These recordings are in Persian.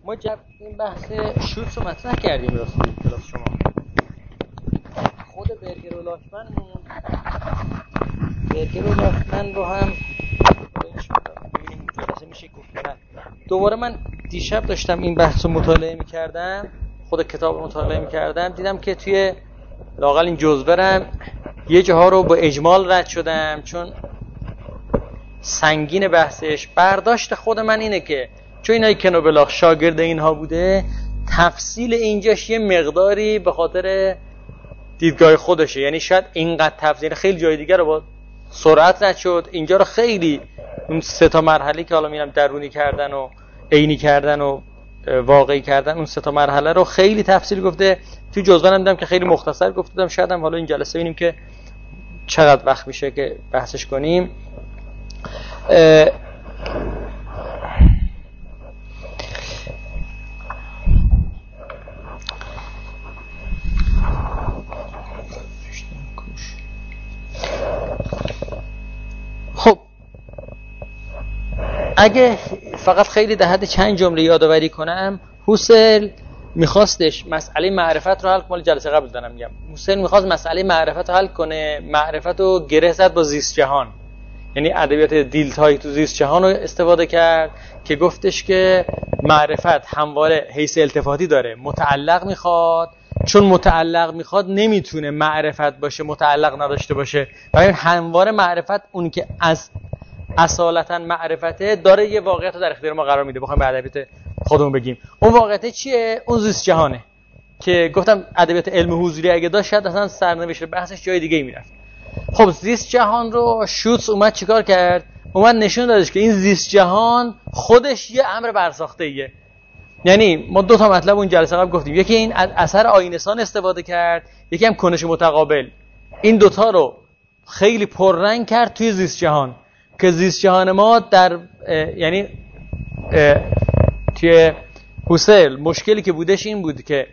ما این بحث شوتس رو مطرح کردیم راستی کلاس شما. خود برگر و لاشمن رو هم جلسه میشه گفت. دوباره من دیشب داشتم این بحث رو مطالعه میکردم، خود کتاب رو مطالعه میکردم، دیدم که توی لااقل این جزوه‌ام یه جاها رو با اجمال رد شدم چون سنگین بحثش. برداشت خود من اینه که چون اینایی که نوبلاغ شاگرد اینها بوده، تفصیل اینجاش یه مقداری به خاطر دیدگاه خودشه، یعنی شاید اینقدر تفصیل خیلی جای دیگر رو با سرعت رد شد، اینجا رو خیلی اون سه تا مرحله که حالا میرم درونی کردن و عینی کردن و واقعی کردن، اون سه تا مرحله رو خیلی تفصیل گفته. تو جزوه دیدم که خیلی مختصر گفتم، شاید هم حالا این جلسه ببینیم که چقدر وقت میشه که بحثش کنیم. خب اگه فقط خیلی در حد چند جمله یادآوری کنم، هوسل میخواستش مسئله معرفت رو حل کنه. جلسه قبل دارم میگم هوسل میخواست مسئله معرفت رو حل کنه، معرفت رو گره زد با زیست جهان، یعنی ادبیات دیلتایی تو زیست جهان رو استفاده کرد که گفتش که معرفت همواره حیث التفاتی داره، متعلق میخواد، چون متعلق میخواد نمیتونه معرفت باشه متعلق نداشته باشه، برای همواره معرفت اون که از اصالتا معرفته داره یه واقعیت رو در اختیار ما قرار میده. بخوایم به ادبیات خودمون بگیم اون واقعیت چیه؟ اون زیست جهانه که گفتم ادبیات علم حضوری اگه داشت شاید اصلا سرنوشت بحثش جای دیگه میرفت. خب زیست جهان رو شوتس اومد چیکار کرد؟ اومد نشون دادش که این زیست جهان خودش یه امر برساخته ایه. یعنی ما دو تا مطلب اون جلسه قبل گفتیم، یکی این از اثر آینه‌سان استفاده کرد، یکی هم کنش متقابل. این دوتا رو خیلی پررنگ کرد توی زیست جهان که زیست جهان ما در یعنی توی هوسل مشکلی که بودش این بود که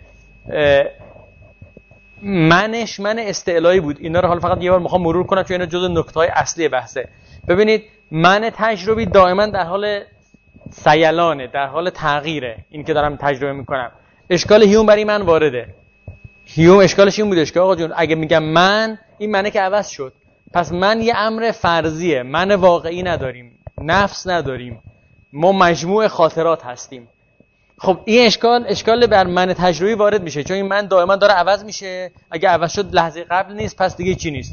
من استعلایی بود. اینا رو حالا فقط یه بار میخوام مرور کنم چون اینا جزء نکته‌های اصلی بحثه. ببینید من تجربی دائما در حال سیلانه، در حال تغییره. این که دارم تجربه میکنم، اشکال هیوم برای من وارده. هیوم اشکالش این بودش که آقا جون اگه میگم من، این منه که عوض شد، پس من یه امر فرضیه، من واقعی نداریم، نفس نداریم، ما مجموع خاطرات هستیم. خب این اشکال بر من تجربی وارد میشه، چون این من دائما داره عوض میشه. اگه عوض شد لحظه قبل نیست، پس دیگه چی نیست.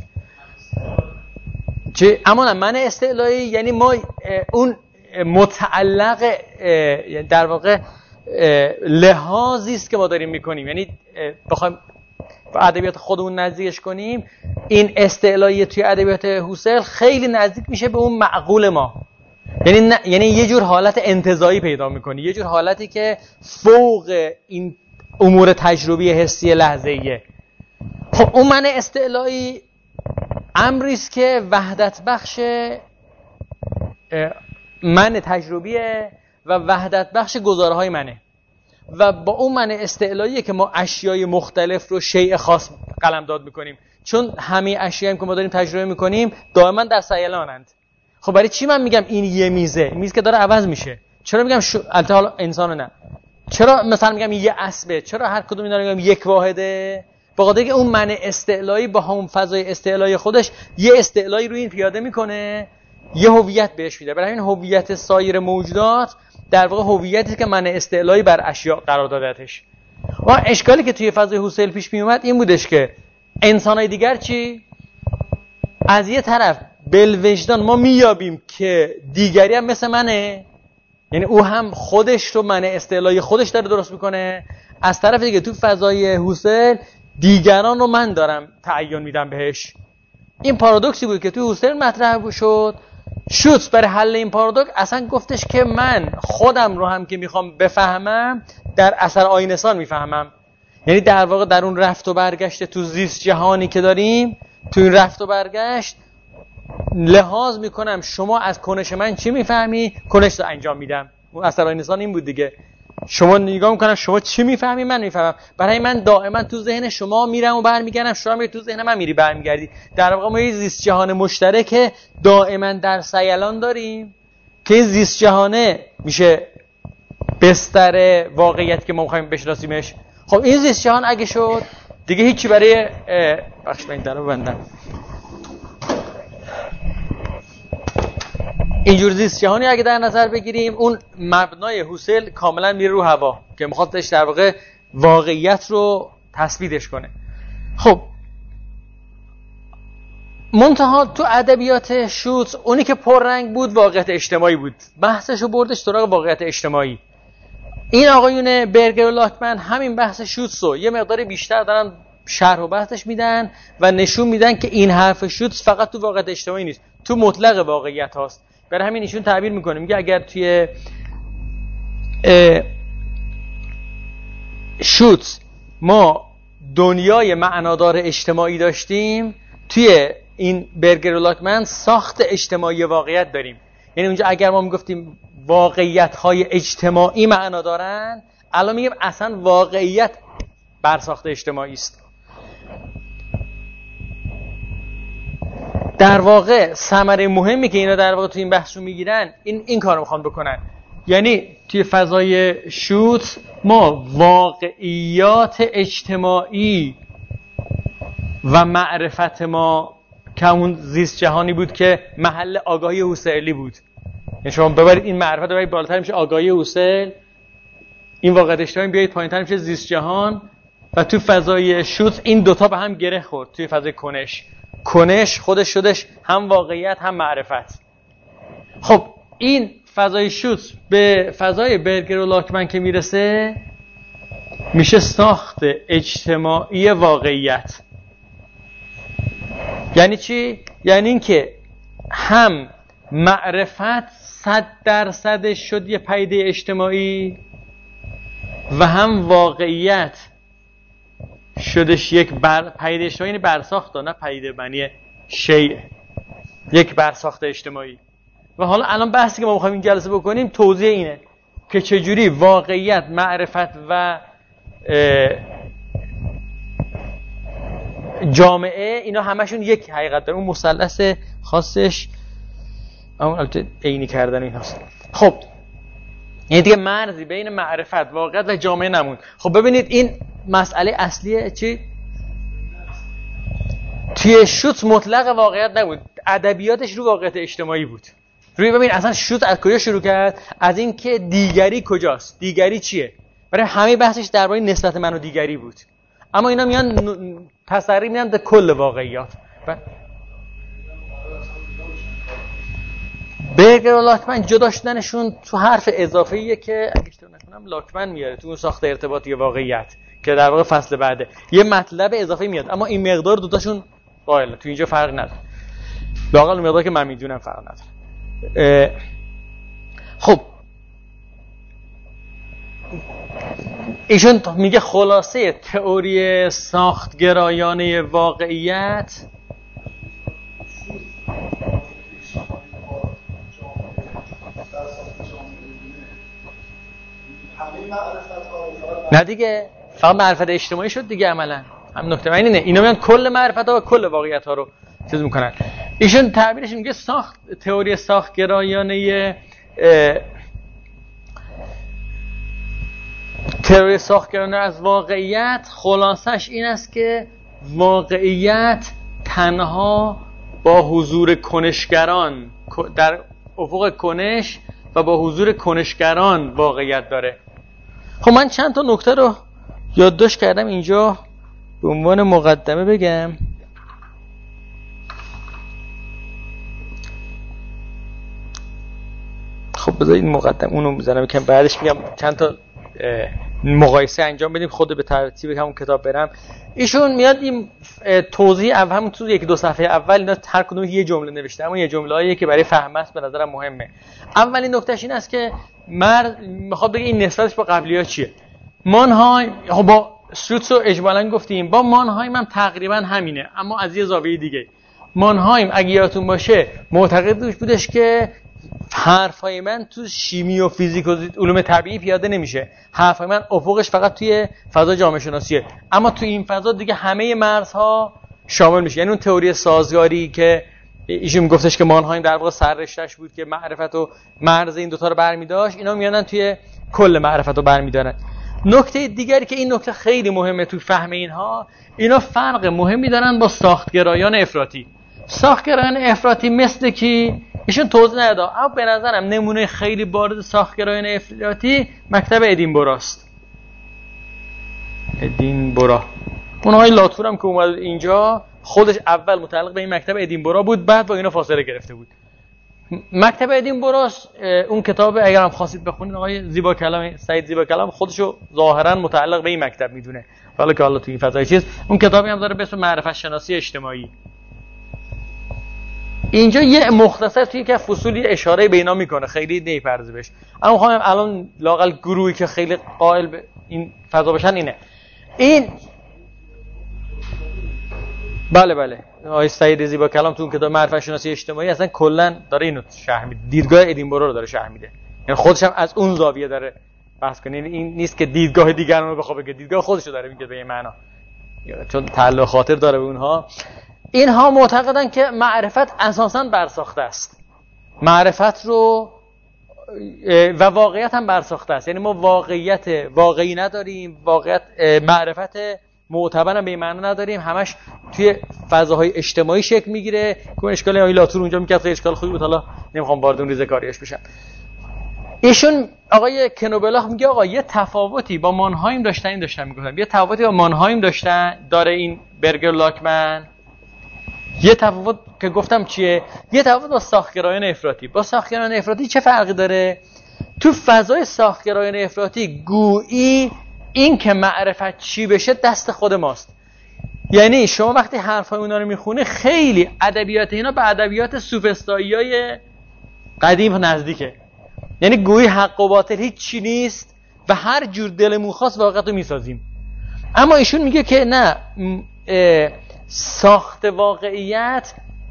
چه اما من استعلایی یعنی ما اون متعلق در واقع لحاظی است که ما داریم میکنیم، یعنی بخوایم با ادبیات خودمون نزدیکش کنیم، این استعلایی توی ادبیات هوسل خیلی نزدیک میشه به اون معقول ما. یعنی یه جور حالت انتزاعی پیدا میکنی، یه جور حالتی که فوق این امور تجربی حسی لحظه‌ایه. خب اون من استعلایی امری است که وحدت بخش من تجربیه و وحدت بخش گزارهای منه، و با اون من استعلاییه که ما اشیای مختلف رو شیء خاص قلمداد میکنیم، چون همه اشیایی که ما داریم تجربه میکنیم دائما در سیلانند. خب برای چی من میگم این یه میز که داره عوض میشه؟ چرا میگم البته حالا انسانو نه، چرا مثلا میگم یه اسبه؟ چرا هر کدوم اینا رو میگم یک واحده؟ به خاطر اینکه اون من استعلایی با همون فضای استعلایی خودش یه استعلایی روی این پیاده میکنه، یه هویت بهش میده. برای همین هویت سایر موجودات در واقع هویتی که من استعلایی بر اشیاء قرار دادتش. و اشکالی که توی فضای هوسل پیش می اومد این بودش که انسانای دیگر چی؟ از یه طرف بالوجدان ما میابیم که دیگری هم مثل منه، یعنی او هم خودش رو من استعلایی خودش داره درست میکنه. از طرف دیگه تو فضای هوسل دیگران رو من دارم تعین میدم بهش. این پارادوکسی بود که تو هوسل مطرح شد. شوتس برای حل این پارادوکس اصلا گفتش که من خودم رو هم که میخوام بفهمم در اثر آینه‌سان میفهمم. یعنی در واقع در اون رفت و برگشت تو زیست جهانی که داریم، تو این رفت و برگشت لحاظ میکنم شما از کنش من چی میفهمی، کنش رو انجام میدم. اون اثر آینه‌سان این بود دیگه. شما نگاه میکنم شما چی میفهمی، من میفهمم. برای من دائما تو ذهن شما میرم و برمیگردم، شما میری تو ذهن من میری برمیگردی. در واقع ما یه زیست جهان مشترک دائما در سیلان داریم که این زیست جهانه میشه بستر واقعیت که ما می‌خوایم بشناسیمش. خب این زیست جهان اگه شد دیگه هیچی برای بخش من درو ببندم. اینجور زیست جهانی اگه در نظر بگیریم، اون مبنای هوسل کاملا میره رو هوا که میخوادش در واقع واقعیت رو تثبیتش کنه. خب منتها تو ادبیات شوتس اونی که پررنگ بود واقعیت اجتماعی بود، بحثشو بردش سراغ واقعیت اجتماعی. این آقایون برگر و لاکمن همین بحث شوتس رو یه مقدار بیشتر دارن شرح و بحثش میدن و نشون میدن که این حرف شوتس فقط تو واقعیت اجتماعی نیست، تو مطلق واقعیت هاست. برای همین ایشون تعبیر میکنه، میگه اگر توی شوتس ما دنیای معنادار اجتماعی داشتیم، توی این برگر و لاکمن ساخت اجتماعی واقعیت داریم. یعنی اونجا اگر ما میگفتیم واقعیت‌های اجتماعی معنا دارن، الان میگیم اصلا واقعیت برساخت اجتماعی است. در واقع ثمره مهمی که اینا در واقع تو این بحث رو میگیرن این کارو میخوان بکنن. یعنی توی فضای شوت ما واقعیات اجتماعی و معرفت ما که اون زیست جهانی بود که محل آگاهی هوسلی بود. یعنی شما ببرید این معرفت رو ببرید بالاتر میشه آگاهی هوسل، این واقعیت اجتماعی بیایید پایین‌تر میشه زیست جهان، و تو فضای شوت این دوتا به هم گره خورد. توی فضای کنش خودش شدش هم واقعیت هم معرفت. خب این فضای شوت به فضای برگر و لاکمن که میرسه میشه ساخت اجتماعی واقعیت. یعنی چی؟ یعنی این که هم معرفت 100% شد یه پدیده اجتماعی و هم واقعیت شدش یک پدیده اجتماعی. یعنی برساخت، نه پدیده بنی شیء، یک برساخت اجتماعی. و حالا الان بحثی که ما می‌خوایم این جلسه بکنیم توضیح اینه که چجوری واقعیت، معرفت و جامعه اینا همشون یک حقیقت دارن. اون مثلث خاصش اون البته عینی کردن این هست. خب یعنی دیگه مرزی بین معرفت، واقعیت و جامعه نمون. خب ببینید این مسئله اصلیه چی؟ توی شوت مطلق واقعیت نبود، ادبیاتش رو واقعیت اجتماعی بود. روی ببین اصلا شوت از کجا شروع کرد؟ از این که دیگری کجاست، دیگری چیه. برای همه بحثش درباره نسبت من و دیگری بود. اما اینا میان تسری میدن به کل واقعیات. برگر و لاکمن جدا شدنشون تو حرف اضافه‌ایه که اگه اشتباه نکنم لاکمن میاره تو اون ساخت ارتباطی واقعیت که در واقع فصل بعده یه مطلب اضافه میاد، اما این مقدار دوتاشون قائله تو اینجا فرق نداره. لااقل مقدار که من میدونم فرق نداره. خب ایشون میگه خلاصه تئوری ساختگرایانه واقعیت نه دیگه فقط معرفت اجتماعی شد دیگه. عملا هم نکته من اینه، اینا میان کل معرفت ها و کل واقعیت ها رو چیز میکنن. ایشون تعبیرش میگه تئوری ساختگرایانه تئوری ساختگرایانه از واقعیت خلاصش این است که واقعیت تنها با حضور کنشگران در افق کنش و با حضور کنشگران واقعیت داره. خب من چند تا نکته رو یادداشت کردم اینجا به عنوان مقدمه بگم. خب بذار این مقدمه اونو میذارم که بعدش میگم چند تا مقایسه انجام بدیم خود به ترتیب همون کتاب برم. ایشون میاد این توضیح همون تو یک دو صفحه اول اینا هر کدوم یه جمله نوشته، اما یه جمله‌ایه که برای فهم است به نظرم مهمه. اولین نکتهش این است که میخواد بگه این نسبتش با قبلی‌ها چیه. مانهایم با شوتس رو اجمالاً گفتیم، با مانهایم هم تقریبا همینه اما از یه زاویه دیگه. مانهایم اگه یادتون باشه معتقد بودش که حرفای من تو شیمی و فیزیک و علوم طبیعی پیاده نمیشه، حرفای من افقش فقط توی فضا جامعه شناسیه، اما تو این فضا دیگه همه مرزها شامل میشه. یعنی اون تئوری سازگاری که ایشون میگفتش که مانهایم در واقع سررشته‌اش بود که معرفت و مرز این دوتا رو برمی‌داشت، اینا میانن توی کل معرفت رو برمی‌دارن. نکته دیگری که این نکته خیلی مهمه تو فهم اینا فرق مهمی دارن با ساختگرایان افراطی. ساختگرایان افراطی مثل کی؟ ایشون توضیح نداد، اما به نظرم نمونه خیلی بارز ساختگرایان افراطی مکتب ادینبراست. ادینبرا اون آقای لاتور هم که اومد اینجا خودش اول متعلق به این مکتب ادینبرا بود، بعد با اینا فاصله گرفته بود. مکتب ادینبراست اون کتاب اگر هم خواستید بخونید، آقای زیبا کلام سعید زیبا کلام خودشو ظاهرا متعلق به این مکتب میدونه، حالا که حالا تو این فضای چیز اون کتابی هم داره به اسم معرفت شناسی اجتماعی. اینجا یه مختصر توی که فصولی اشاره به اینا میکنه، خیلی نمیپردازه بهش. اما میخوام الان لااقل گروهی که خیلی قائل به این فضا باشن اینه. این بله آقای سعید زیبا کلام تو اون کتاب معرفت شناسی اجتماعی اصلا کلا داره اینو شرح میده، دیدگاه ادینبرا رو داره شرح میده، یعنی خودش هم از اون زاویه داره بحث کنه. این نیست که دیدگاه دیگران رو بخواد بگه، دیدگاه خودش رو داره میگه به این معنا، چون تعلق خاطر داره به اونها. اینها معتقدن که معرفت اساساً برساخته است، معرفت رو و واقعیت هم برساخته است، یعنی ما واقعیت واقعی نداریم، واقعیت معرفت معتبرم به این معنی نداریم، همش توی فضاهای اجتماعی شکل میگیره. که اشکال آقای لاتور اونجا میگه خیلی اشکال خوبی بود، حالا نمیخوام وارد اون ریزه‌کاریش بشم. ایشون آقای کنوبلاخ میگه آقا یه تفاوتی با مانهایم داشتن میگفتن، یه تفاوتی با مانهایم داره این برگر لاکمن. یه تفاوت که گفتم چیه؟ یه تفاوت با ساختگرایان افراطی. با ساختگرایان افراطی چه فرقی داره؟ تو فضای ساختگرایان افراطی گویی این که معرفت چی بشه دست خود ماست. یعنی شما وقتی حرفای اونا رو میخونه خیلی ادبیات اینا به ادبیات سوفسطائیای قدیم نزدیکه، یعنی گویی حق و باطل هیچ چی نیست و هر جور دلمون خواست واقعیت رو میسازیم. اما ایشون میگه که نه، ساخت واقعیت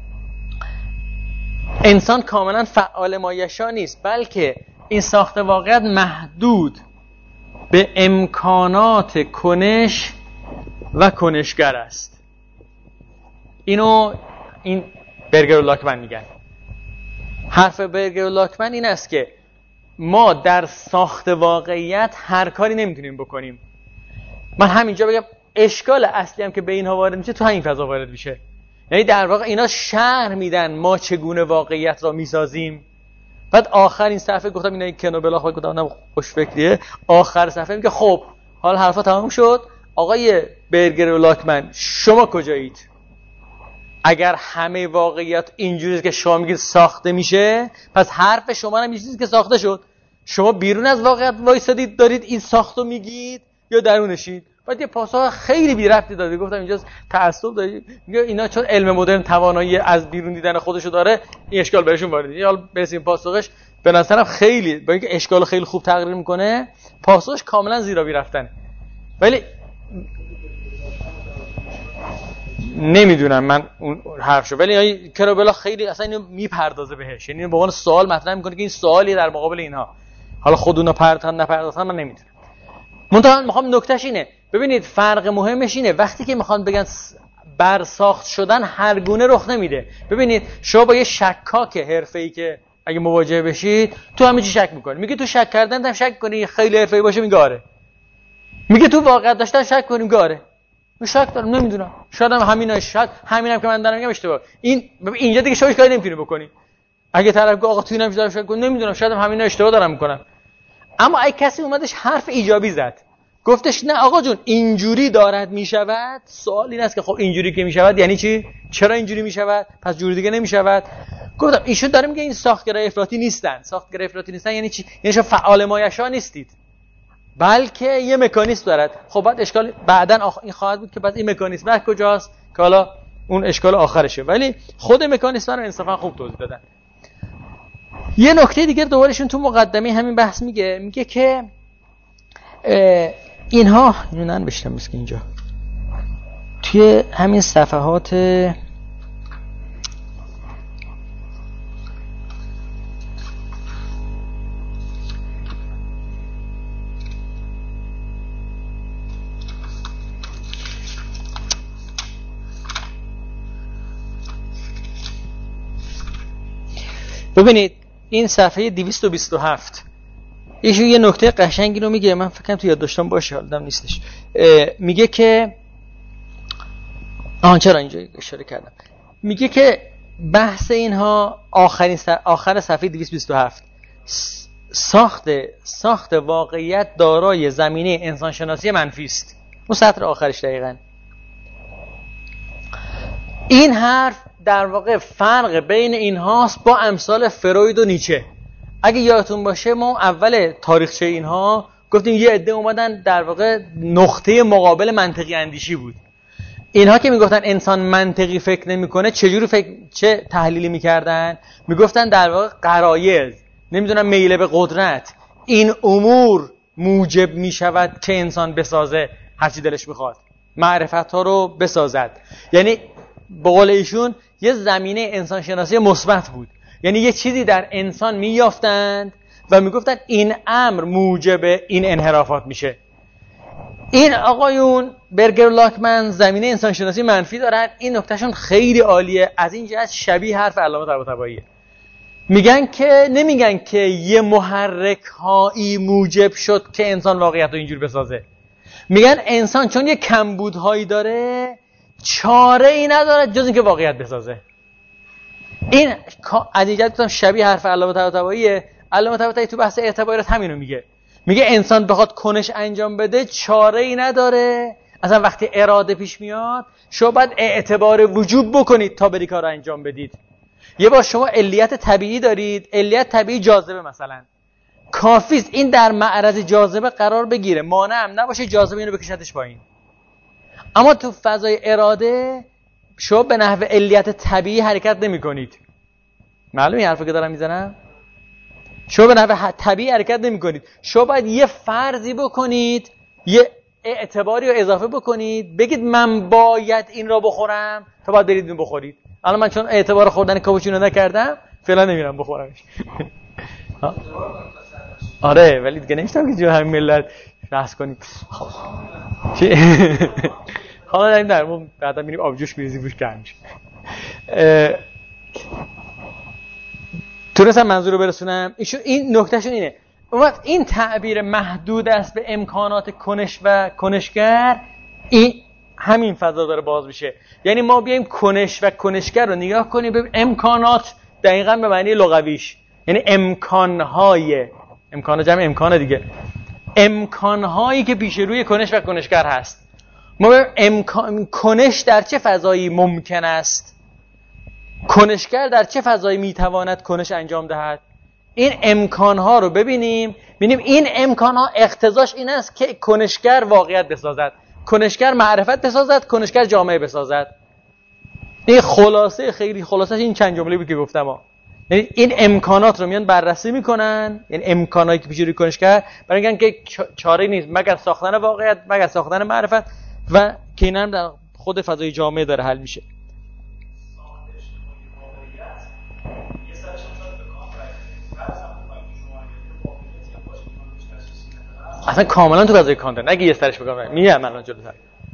انسان کاملا فعال مایشا نیست، بلکه این ساخت واقعیت محدود به امکانات کنش و کنشگر است. اینو این برگر و لاکمن میگن. حرف برگر و لاکمن این است که ما در ساخت واقعیت هر کاری نمیتونیم بکنیم. من همینجا بگم اشکال اصلی هم که به اینها وارد میشه تو همین فضا وارد میشه. یعنی در واقع اینا شرح میدن ما چگونه واقعیت را میسازیم. بعد آخرین صفحه گفتم اینا کنوبلاخ گفتم اونم خوشفکریه، آخر صفحه میگه خب حالا حرفا تمام شد، آقای برگر و لاکمن شما کجایید؟ اگر همه واقعیت اینجوریه که شما میگید ساخته میشه، پس حرف شما هم چیزی که ساخته شد. شما بیرون از واقعیت وایسادید دارید این ساختو میگید یا درونشید؟ بعد یه پاسخ خیلی بی ربطی داد. گفتم اینجا تعصب داره، میگه اینا چون علم مدرن توانایی از بیرون دیدن خودشو داره این اشکال بهشون وارد. یا برسیم پاسخش به نظرم خیلی با اینکه اشکال خیلی خوب تقریر میکنه، پاسخش کاملا زیرا بی رفتنه. ولی نمیدونم من اون حرفشو، ولی کنوبلاخ خیلی اصلا اینو میپردازه بهش، یعنی به عنوان سوال مطرح میکنه که این سوالی در مقابل اینها. حالا خود اونا نپردازن من نمیدونم. منتها میخوام نکتهش اینه، ببینید فرق مهمش اینه وقتی که میخوان بگن برساخت شدن هر گونه رخ نمیده. ببینید شما با یه شکاک حرفه‌ای که اگه مواجه بشید تو همه چی شک میکنی، میگه تو شک کردن هم شک کنی خیلی حرفه‌ای باشه میگه آره، میگه تو واقعیت داشتن شک کنیم میگه آره. من شک دارم نمیدونم، شاید هم همینه، شاید همینم که من دارم میگم اشتباه. اینجا دیگه شما کاری نمیتونی بکنی. اگه طرف گفت آقا تو اینم چیزا شک کن نمیدونم، شاید هم همینا اشتباه دارم میکنم. اما اگه کسی اومدش حرف ایجابی زد، گفتش نه آقا جون اینجوری دارد میشود، سوال این است که خب اینجوری که میشود یعنی چی؟ چرا اینجوری میشود؟ پس جوری دیگه نمیشود. گفتم ایشون داره میگه این ساختگرای افراطی نیستن. ساختگرای افراطی نیستن یعنی چی؟ یعنی شما فعال مایشا نیستید، بلکه یه مکانیزم دارد. خب بعد اشکال بعدن این خواهد بود که بعد این مکانیزم کجاست که حالا اون اشکال آخرشه، ولی خود مکانیزم رو انصافا خوب توضیح دادن. یه نکته دیگه دوبارهشون تو مقدمه همین بحث میگه که اینها اینو بشتم مثل اینجا توی همین صفحات ببینید این صفحه 227 ایشون یه نکته قشنگی رو میگه، من فکر کنم تو یادداشتام باشه، حالا نیستش. میگه که چرا اینجا اشاره کردم، میگه که بحث اینها آخر صفحه 227 ساخت واقعیت دارای زمینه انسانشناسی منفی است. اون سطر آخرش دقیقاً این حرف در واقع فرق بین اینهاست با امثال فروید و نیچه. اگه یادتون باشه ما اول تاریخچه اینها گفتیم یه عده اومدن در واقع نقطه مقابل منطقی اندیشی بود. اینها که میگفتن انسان منطقی فکر نمیکنه، چه تحلیلی میکردن؟ میگفتن در واقع غرایز، نمیدونم میل به قدرت، این امور موجب میشود که انسان بسازه هرچی دلش میخواد، معرفت ها رو بسازد. یعنی به قول ایشون یه زمینه انسان شناسی مثبت بود، یعنی یه چیزی در انسان میافتند و میگفتن این امر موجب این انحرافات میشه. این آقایون برگر لاکمن زمینه انسان شناسی منفی دارن. این نکتهشون خیلی عالیه، از این جهت شبیه حرف علامه طباطباییه. نمیگن که یه محرک هایی موجب شد که انسان واقعیت رو اینجور بسازه. میگن انسان چون یه کمبودهایی داره چاره ای نداره جز اینکه واقعیت بسازه. این از این جهت گفتم شبیه حرف علامه طباطباییه. علامه طباطبایی تو بحث اعتبارات همینو میگه انسان بخواد کنش انجام بده چاره ای نداره. اصلا وقتی اراده پیش میاد شما باید اعتبار وجوب بکنید تا بری کار رو انجام بدید. یه بار شما علیت طبیعی دارید، علیت طبیعی جاذبه مثلا، کافیست این در معرض جاذبه قرار بگیره، مانع هم نباشه جاذبه اینو بکشتش پایین. اما تو فضای اراده شما به نحو علیت طبیعی حرکت نمی کنید. معلومه این حرفی که دارم میزنم؟ شما به نحو طبیعی حرکت نمی کنید. شما باید یه فرضی بکنید، یه اعتباری رو اضافه بکنید، بگید من باید این رو بخورم تا باید برید این بخورید. الان من چون اعتبار خوردن کاپوچینو نکردم فعلا نمیرم بخورمش. آره ولی دیگه نمیشتم که جو همین ملت بحث کنیم. حالا داریم در ما بعدا میریم آبجوش میریزی بوش گرم میشه. تونستم منظور رو برسونم. این نکتهشون اینه. این تعبیر محدود است به امکانات کنش و کنشگر، این همین فضا داره باز میشه. یعنی ما بیایم کنش و کنشگر رو نگاه کنیم ببین امکانات دقیقاً به معنی لغویش، یعنی امکانهای، امکان جمع امکانه دیگه، امکانهایی که پیش روی کنش و کنشگر هست. ما ببین کنش در چه فضایی ممکن است، کنشگر در چه فضایی میتواند کنش انجام دهد. این امکانها رو ببینیم این امکانها اقتضاش این است که کنشگر واقعیت بسازد، کنشگر معرفت بسازد، کنشگر جامعه بسازد. این خلاصه خیلی خلاصش این چند جمله بود که گفتم یعنی این امکانات رو میان بررسی میکنن، یعنی امکاناتی که پیش روی کنشگر برای اینکه که چاره نیست مگر ساختن واقعیت، مگر ساختن معرفت، و که اینا هم در خود فضای جامعه داره حل میشه. اصلا کاملا تو فضای کانت نگه یه سرش بگم میگم الان جلوتر.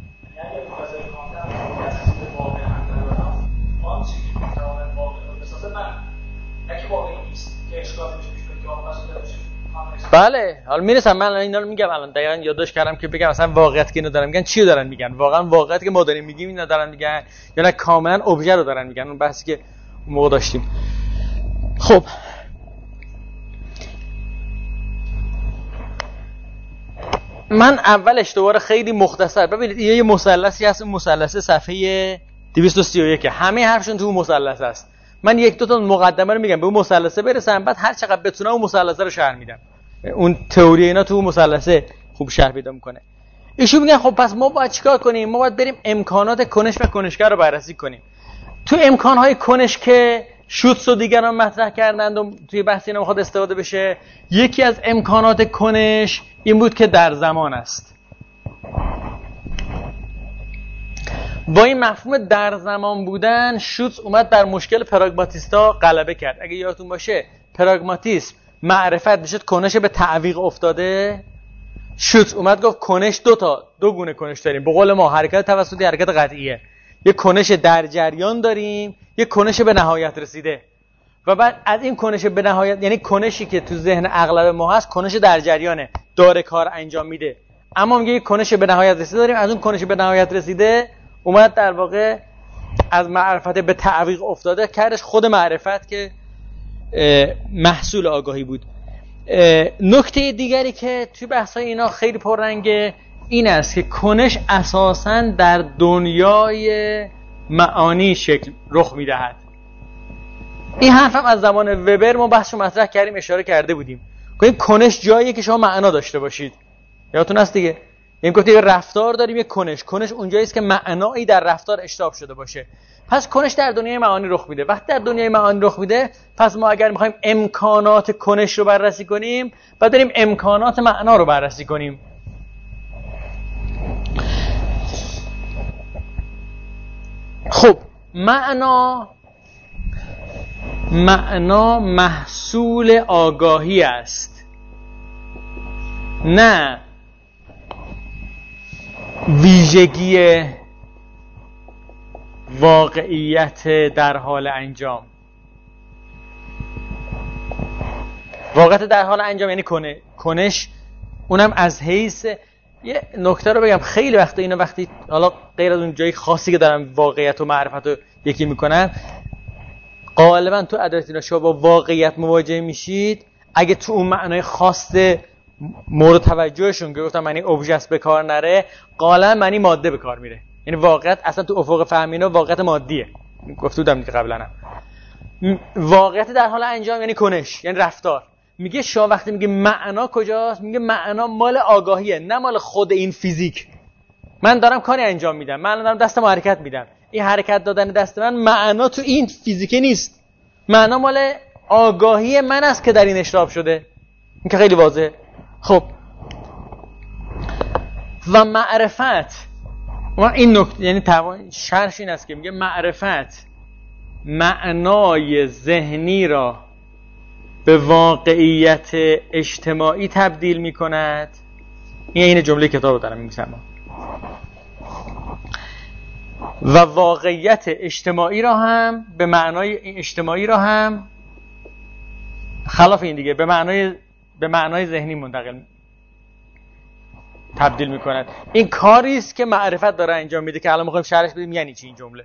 بله حالا میرسم من اینا رو میگم الان دقیقاً یادداشت کردم که بگم اصلا واقعیت که اینا دارن میگن چی دارن میگن، واقعا واقعیت که ما داریم میگیم اینا دارن میگن یا نه کاملا ابژه رو دارن میگن. اون بحثی که اون موقع داشتیم. خب من اولش دوباره خیلی مختصر ببینید یه مثلثی هست، اون مثلث صفحه 231 همه حرفشون تو اون مثلث است. من یک دو تا مقدمه رو میگم به اون مثلثه برسم، بعد هر چقدر بتونم اون مثلثه رو شرح میدم. اون تئوری اینا تو اون مثلثه خوب شرح پیدا میکنه. ایشون میگن خب پس ما باید چیکار کنیم؟ ما باید بریم امکانات کنش و کنشگر رو بررسی کنیم. تو امکانهای کنش که شوتس و دیگران مطرح کردند و توی بحث اینا میخواد استفاده بشه، یکی از امکانات کنش این بود که در زمان است. با این مفهوم در زمان بودن شوتس اومد در مشکل پراگماتیستا غلبه کرد. اگه یادتون باشه پراگماتیسم معرفت میشد کنش به تعویق افتاده، شوتس اومد گفت کنش دو گونه کنش داریم. به قول ما حرکت توسطی حرکت قطعیه. یه کنش در جریان داریم، یه کنش به نهایت رسیده. و بعد از این کنش به نهایت، یعنی کنشی که تو ذهن اغلب ما هست کنش در جریانه، داره کار انجام میده، اما میگه یک کنش به نهایت رسیده داریم. از اون کنش به نهایت رسیده اومد در واقع از معرفت به تعویق افتاده کردش خود معرفت که محصول آگاهی بود. نکته دیگری که توی بحث‌های اینا خیلی پررنگه این است که کنش اساساً در دنیای معانی شکل رخ میدهد. این حرف هم از زمان وبر ما بحثو مطرح کردیم، اشاره کرده بودیم که کنش جاییه که شما معنا داشته باشید. یادتون هست دیگه، یعنی گفتیم رفتار داریم، یک کنش اونجایی است که معنایی در رفتار اشتباه شده باشه. پس کنش در دنیای معانی رخ میده. وقتی در دنیای معانی رخ میده، پس ما اگر میخوایم امکانات کنش رو بررسی کنیم، باید بریم امکانات معنا رو بررسی کنیم. خب معنا محصول آگاهی است، نه ویژگی واقعیت در حال انجام. واقعیت در حال انجام یعنی کنش، اونم از حیث یه نکته رو بگم، خیلی وقتا اینو وقتی حالا غیر از اون جای خاصی که دارن واقعیت و معرفت رو یکی میکنن، غالبا تو ادبیات اینا شما با واقعیت مواجه میشید، اگه تو اون معنای خاص مورد توجهشون که گفتم معنی ابژه به کار نره، غالبا معنی ماده به کار میره. یعنی واقعیت اصلا تو افق فهمینا واقعیت مادیه. گفته بودم دیگه قبلا هم. واقعیت در حال انجام یعنی کنش، یعنی رفتار. میگه شما وقتی میگه معنا کجاست، میگه معنا مال آگاهیه، نه مال خود این فیزیک. من دارم کاری انجام میدم، من دارم دستم حرکت میدم، این حرکت دادن دست من معنا تو این فیزیک نیست، معنا مال آگاهی من است که در این اشتباه شده. این که خیلی واضحه. خب و معرفت، این نکته یعنی شرح این است که میگه معرفت معنای ذهنی را به واقعیت اجتماعی تبدیل میکند. این جمله کتاب رو دارم میگم. و واقعیت اجتماعی را هم به معنای اجتماعی را هم خلاف این دیگه به معنای ذهنی منتقل تبدیل میکند. این کاری است که معرفت داره انجام میده که الان میخوایم شرحش بدیم یعنی چی این جمله.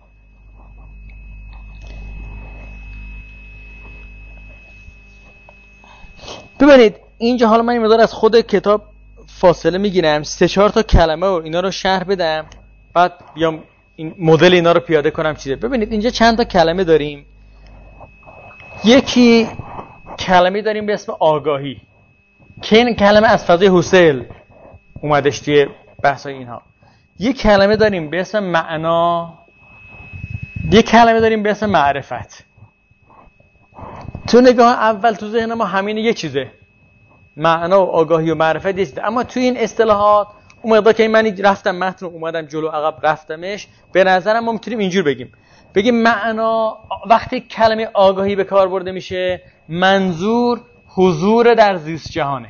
ببینید اینجا حالا من این مقدار از خود کتاب فاصله میگیرم، 3-4 تا کلمه و اینا رو شرح بدم، بعد بیام این مدل اینا رو پیاده کنم چیزه. ببینید اینجا چند تا کلمه داریم. یکی کلمه داریم به اسم آگاهی که این کلمه از فضای هوسل اومدش توی بحثای اینها. یک کلمه داریم به اسم معنا، یک کلمه داریم به اسم معرفت. تو نگاه اول تو ذهن ما همین یه چیزه، معنا و آگاهی و معرفت یه چیزه، اما تو این اصطلاحات اون مقدار که من رفتم متن رو اومدم جلو عقب رفتمش، به نظرم ما میتونیم اینجور بگیم معنا وقتی کلمه آگاهی به کار برده میشه منظور حضور در زیست جهانه.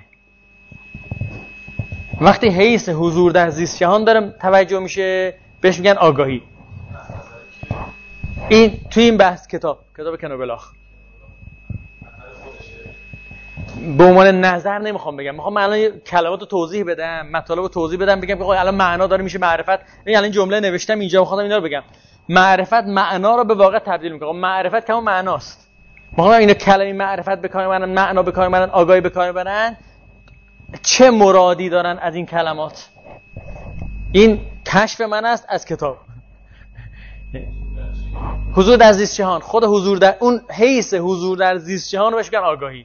وقتی حیث حضور در زیست جهان داره توجه میشه بهش میگن آگاهی. این توی این بحث کتاب کنوبلاخ به عنوان نظر نمیخوام بگم، میخوام الان کلمات رو توضیح بدم، مطالب رو توضیح بدم، بگم که الان معنا داره میشه معرفت. یعنی الان جمله نوشتم اینجا میخوام اینا رو بگم. معرفت معنا رو به واقع تبدیل میکنه. معرفت که اون معناست. میخوام اینا کلمه معرفت به کار میبرن، معنا به کار میبرن، آگاهی به کار میبرن، چه مرادی دارن از این کلمات؟ این کشف من است از کتاب. حضور در زیست جهان، خود حضور در اون حیث حضور در زیست جهان رو بهش میگن آگاهی.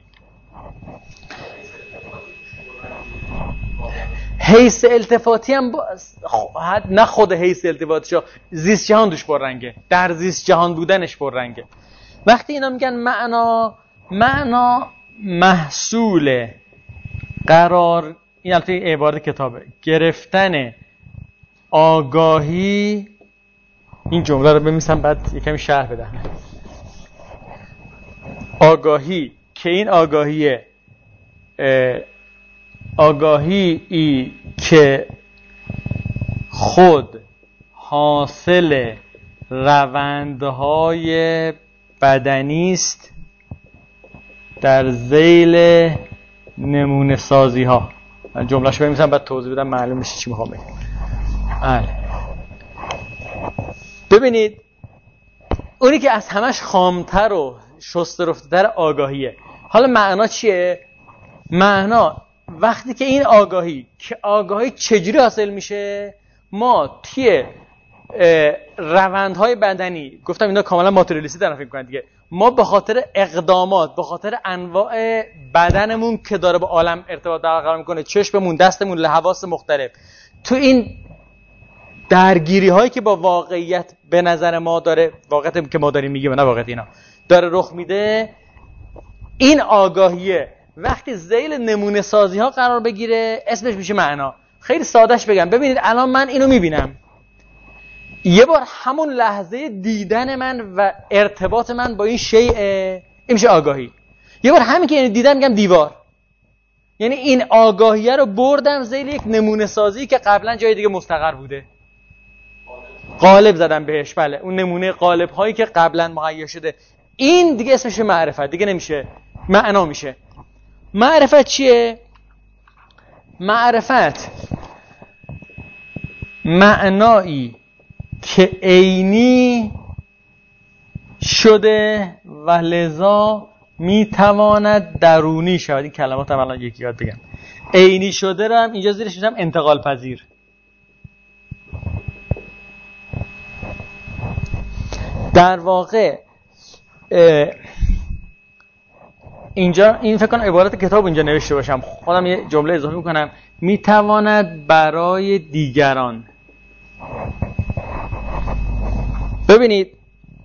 حیث التفاتی هم نه خود حیث التفاتیش، زیست جهان دوش پررنگه، در زیست جهان بودنش پررنگه. وقتی اینا میگن معنا محصول قرار، این البته عبارت کتابه، گرفتن آگاهی. این جمله رو بنویسم بعد یکمی شرح بدم. آگاهی که این آگاهی که خود حاصل روندهای بدنی است در ذیل نمونه سازی ها. من جمله‌شو بنویسم بعد توضیح بدم معلوم میشه چی میخوام بگم. بله. ببینید اونی که از همش خامتر و شسته رفته‌تر آگاهیه. حالا معنا چیه؟ معنا وقتی که این آگاهی چجوری حاصل میشه؟ ما توی روندهای بدنی، گفتم اینا کاملا ماتریالیستی دارن فکر کنن دیگه، ما به خاطر اقدامات، به خاطر انواع بدنمون که داره با عالم ارتباط برقرار میکنه، چشممون، دستمون، حواس مختلف، تو این درگیری هایی که با واقعیت به نظر ما داره، واقعیت که ما داریم میگیم نه واقعیت اینا داره رخ میده، این آگاهیه وقتی ذیل نمونه سازی ها قرار بگیره اسمش میشه معنا. خیلی سادهش بگم، ببینید الان من اینو میبینم، یه بار همون لحظه دیدن من و ارتباط من با این شیء، این میشه آگاهی. یه بار همین که یعنی دیدم میگم دیوار، یعنی این آگاهیه رو بردم ذیل یک نمونه سازی که قبلا جای دیگه مستقر بوده، قالب زدم بهش. بله، اون نمونه قالب هایی که قبلا مهیا شده، این دیگه اسمش معرفت، دیگه نمیشه معنا، میشه. معرفت چیه؟ معرفت معنایی که عینی شده و لذا میتواند درونی شود. این کلمات هم الان یکی یاد بگم. عینی شده رو هم اینجا زیرش میذارم انتقال پذیر. در واقع اینجا این فکر کنم عبارت کتاب اینجا نوشته باشم، خودم یه جمله اضافه میکنم، میتواند برای دیگران. ببینید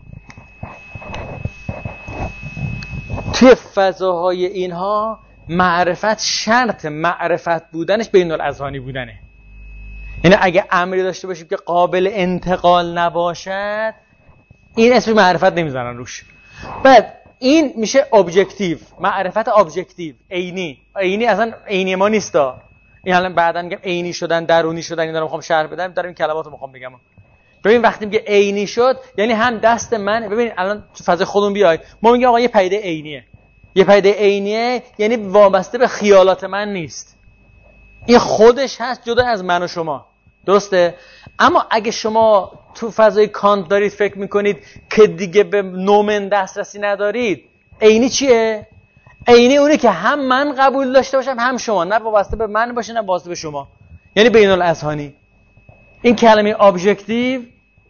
توی فضاهای اینها معرفت شرط معرفت بودنش بین الاذهانی بودنه. یعنی اگه امری داشته باشیم که قابل انتقال نباشد، این اسم معرفت نمیزنن روش. بعد این میشه ابجکتیو، معرفت ابجکتیو، عینی اصلا عینی ما نیستا. این الان بعدا میگم عینی شدن، درونی شدن، این دارم میخوام شرح بدم، دارم این کلماتو میخوام بگم. ببین وقتی میگه عینی شد یعنی هم دست من، ببین الان تو فضای خودمون بیای، ما میگیم آقا یه پدیده عینیه، یه پدیده عینیه یعنی وابسته به خیالات من نیست، این خودش هست جدا از من و شما، درسته؟ اما اگه شما تو فضای کانت دارید فکر میکنید که دیگه به نومن دسترسی ندارید، عینی چیه؟ عینی اونه که هم من قبول داشته باشم هم شما، نه وابسته به من باشه نه وابسته به شما، یعنی بین الاذهانی. این کلمه ابجکتیو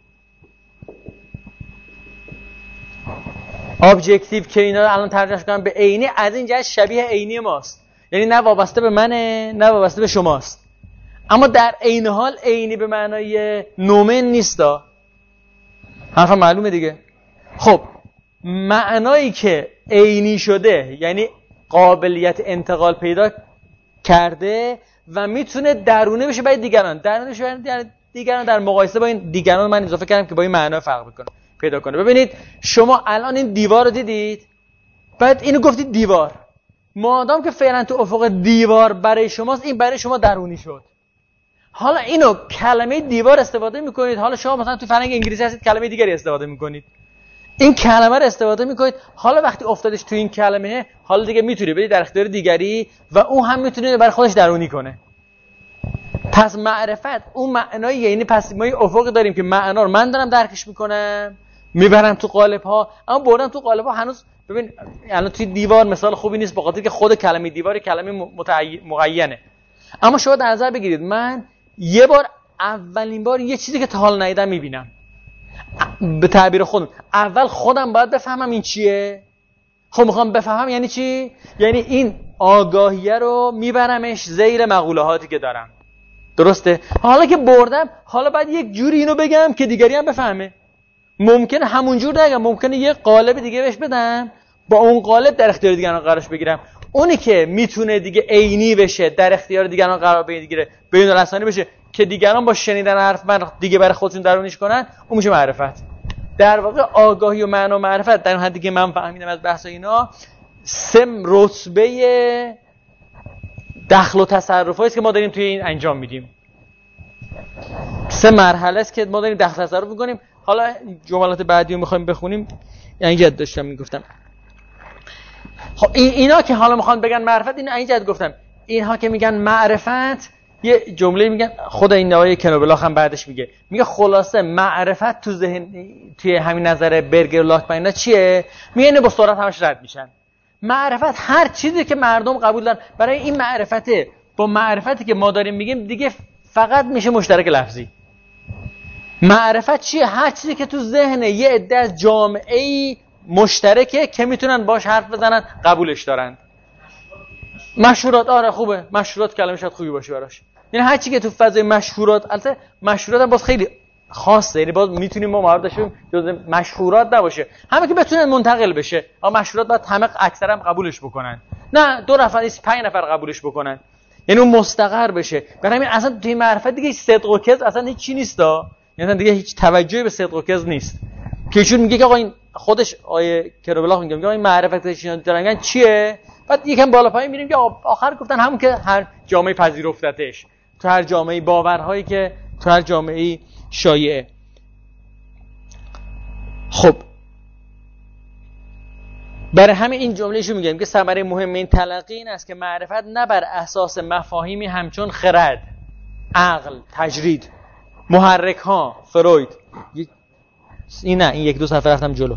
که اینا رو الان ترجمه کنم به عینی، از این جهت شبیه عینی ماست، یعنی نه وابسته به منه نه وابسته به شماست، اما در عین حال عینی به معنای نومن نیستا. حرفم معلومه دیگه. خب معنایی که عینی شده یعنی قابلیت انتقال پیدا کرده و میتونه درونه بشه برای دیگران، درونه بشه برای دیگران، در مقایسه با این دیگران من اضافه کردم که با این معنا فرق بکنه پیدا کنه. ببینید شما الان این دیوار رو دیدید، بعد اینو گفتید دیوار، مادام که فعلا تو افق دیوار برای شماست، این برای شما درونی شد. حالا اینو کلمه دیوار استفاده میکنید، حالا شما مثلا تو فرهنگ انگلیسی هستید کلمه دیگری استفاده میکنید، این کلمه رو استفاده میکنید، حالا وقتی افتادش تو این کلمه حالا دیگه میتونی بدید در اختیار دیگری و اون هم میتونه برای خودش درونی کنه. پس معرفت اون معنایی، یعنی پس ما یه افقی داریم که معنا رو من دارم درکش میکنم میبرم تو قالب ها، اما بردم تو قالب ها هنوز ببین الان توی دیوار مثال خوبی نیست، بخاطر که خود کلمه دیوار کلمه مقینه. اما شما در نظر بگیرید من یه بار، اولین بار یه چیزی که تا حال ندیدم میبینم، به تعبیر خودم اول خودم باید بفهمم این چیه. خب میخوام بفهمم یعنی چی؟ یعنی این آگاهیه رو میبرمش ذیل مقولهاتی که دارم، درسته؟ حالا که بردم، حالا باید یک جوری اینو بگم که دیگری هم بفهمه. ممکنه همون جور نگم، ممکنه یه قالب دیگه بهش بدم، با اون قالب در اختیار دیگران قرارش بگیرم. اونی که میتونه دیگه عینی بشه، در اختیار دیگران قرار بگیره، بین الاذهانی بشه که دیگران با شنیدن حرف من دیگه برای خودشون درونیش کنن، اون میشه معرفت. در واقع آگاهی و معنا و معرفت در حدی که من فهمیدم از بحث اینا 3 رتبه دخل و تصرفایی است که ما داریم توی این انجام میدیم. 3 مرحله است که ما داریم دخل تصرف میکنیم. حالا جملات بعدی رو میخوایم بخونیم، یعنی جد داشتم میگفتم. خب اینا که حالا میخوان بگن معرفت، این جد گفتم، اینها که میگن معرفت یه جمله میگن، خود این نوای کنوبلاخ هم بعدش میگه خلاصه معرفت تو ذهن، توی همین نظر برگر و لاکمن چیه؟ میگه اینو با سرعت همش رد میشن. معرفت هر چیزی که مردم قبول دارن، برای این معرفته با معرفتی که ما داریم میگیم دیگه فقط میشه مشترک لفظی. معرفت چیه؟ هر چیزی که تو ذهن یه عده از جامعه‌ای مشترکه که میتونن باش حرف بزنن، قبولش دارن. مشهورات، آره خوبه، مشهورات کلمه شاید خوبی باشه براش. یعنی هر چی که تو فضای مشهورات، البته مشهورات هم باز خیلی خاصه، یعنی باز میتونیم ما معرض بشیم جزء مشهورات نباشه، همه که بتونن منتقل بشه. اما مشهورات باید همه اکثرا قبولش بکنن، نه 2 نفر نیست 5 نفر قبولش بکنن، یعنی اون مستقر بشه. برای همین اصلا توی معرفت دیگه صدق و کذب اصلا هیچ چی نیستا، یعنی دیگه هیچ توجهی به صدق و کذب نیست. که ایشون میگه که آقا این خودش آیه کربلاخ میگه این معرفتشون دارن چیه؟ بعد یکم بالا پایین میریم که آخر گفتن همون که هر جامعه پذیرفتتش، تو هر جامعه باورهایی که تو هر جامعه شایعه. خب برای همین این جملهشو میگم که ثمره مهم این تلقی این است که معرفت نه بر اساس مفاهیمی همچون خرد، عقل، تجرید، محرک ها، فروید، این 1-2 صفحه رفتم جلو،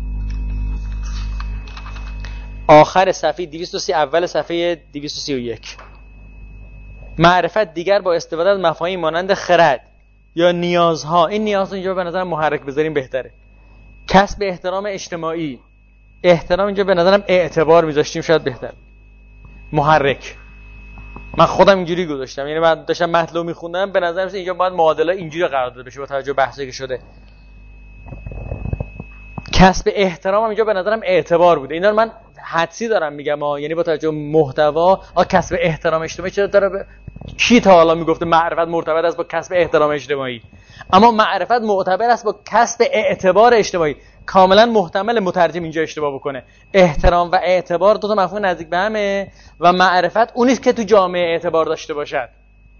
آخر صفحه 230 اول صفحه 231. معرفت دیگر با استفاده از مفاهیم مانند خرد یا نیازها، این نیازها اینجا به نظرم محرک بذاریم بهتره، کسب احترام اجتماعی، احترام اینجا به نظرم اعتبار میذاشتیم شاید بهتر، محرک. من خودم اینجوری گذاشتم، یعنی من داشتم مطلب میخوندم به نظرم اینجا باید معادله اینجوری قرار داده بشه با توجه به بحثی که شده. کسب احترام هم اینجا به نظرم اعتبار بوده، اینا رو من حدسی دارم میگم یعنی با توجه به محتوا کسب احترام اجتماعی چرا داره کی تا حالا میگفته معرفت مرتبط است با کسب احترام اجتماعی؟ اما معرفت معتبر است با کسب اعتبار اجتماعی. کاملا محتمل مترجم اینجا اشتباه بکنه. احترام و اعتبار دو تا مفهوم نزدیک به همه و معرفت اون نیست که تو جامعه اعتبار داشته باشد،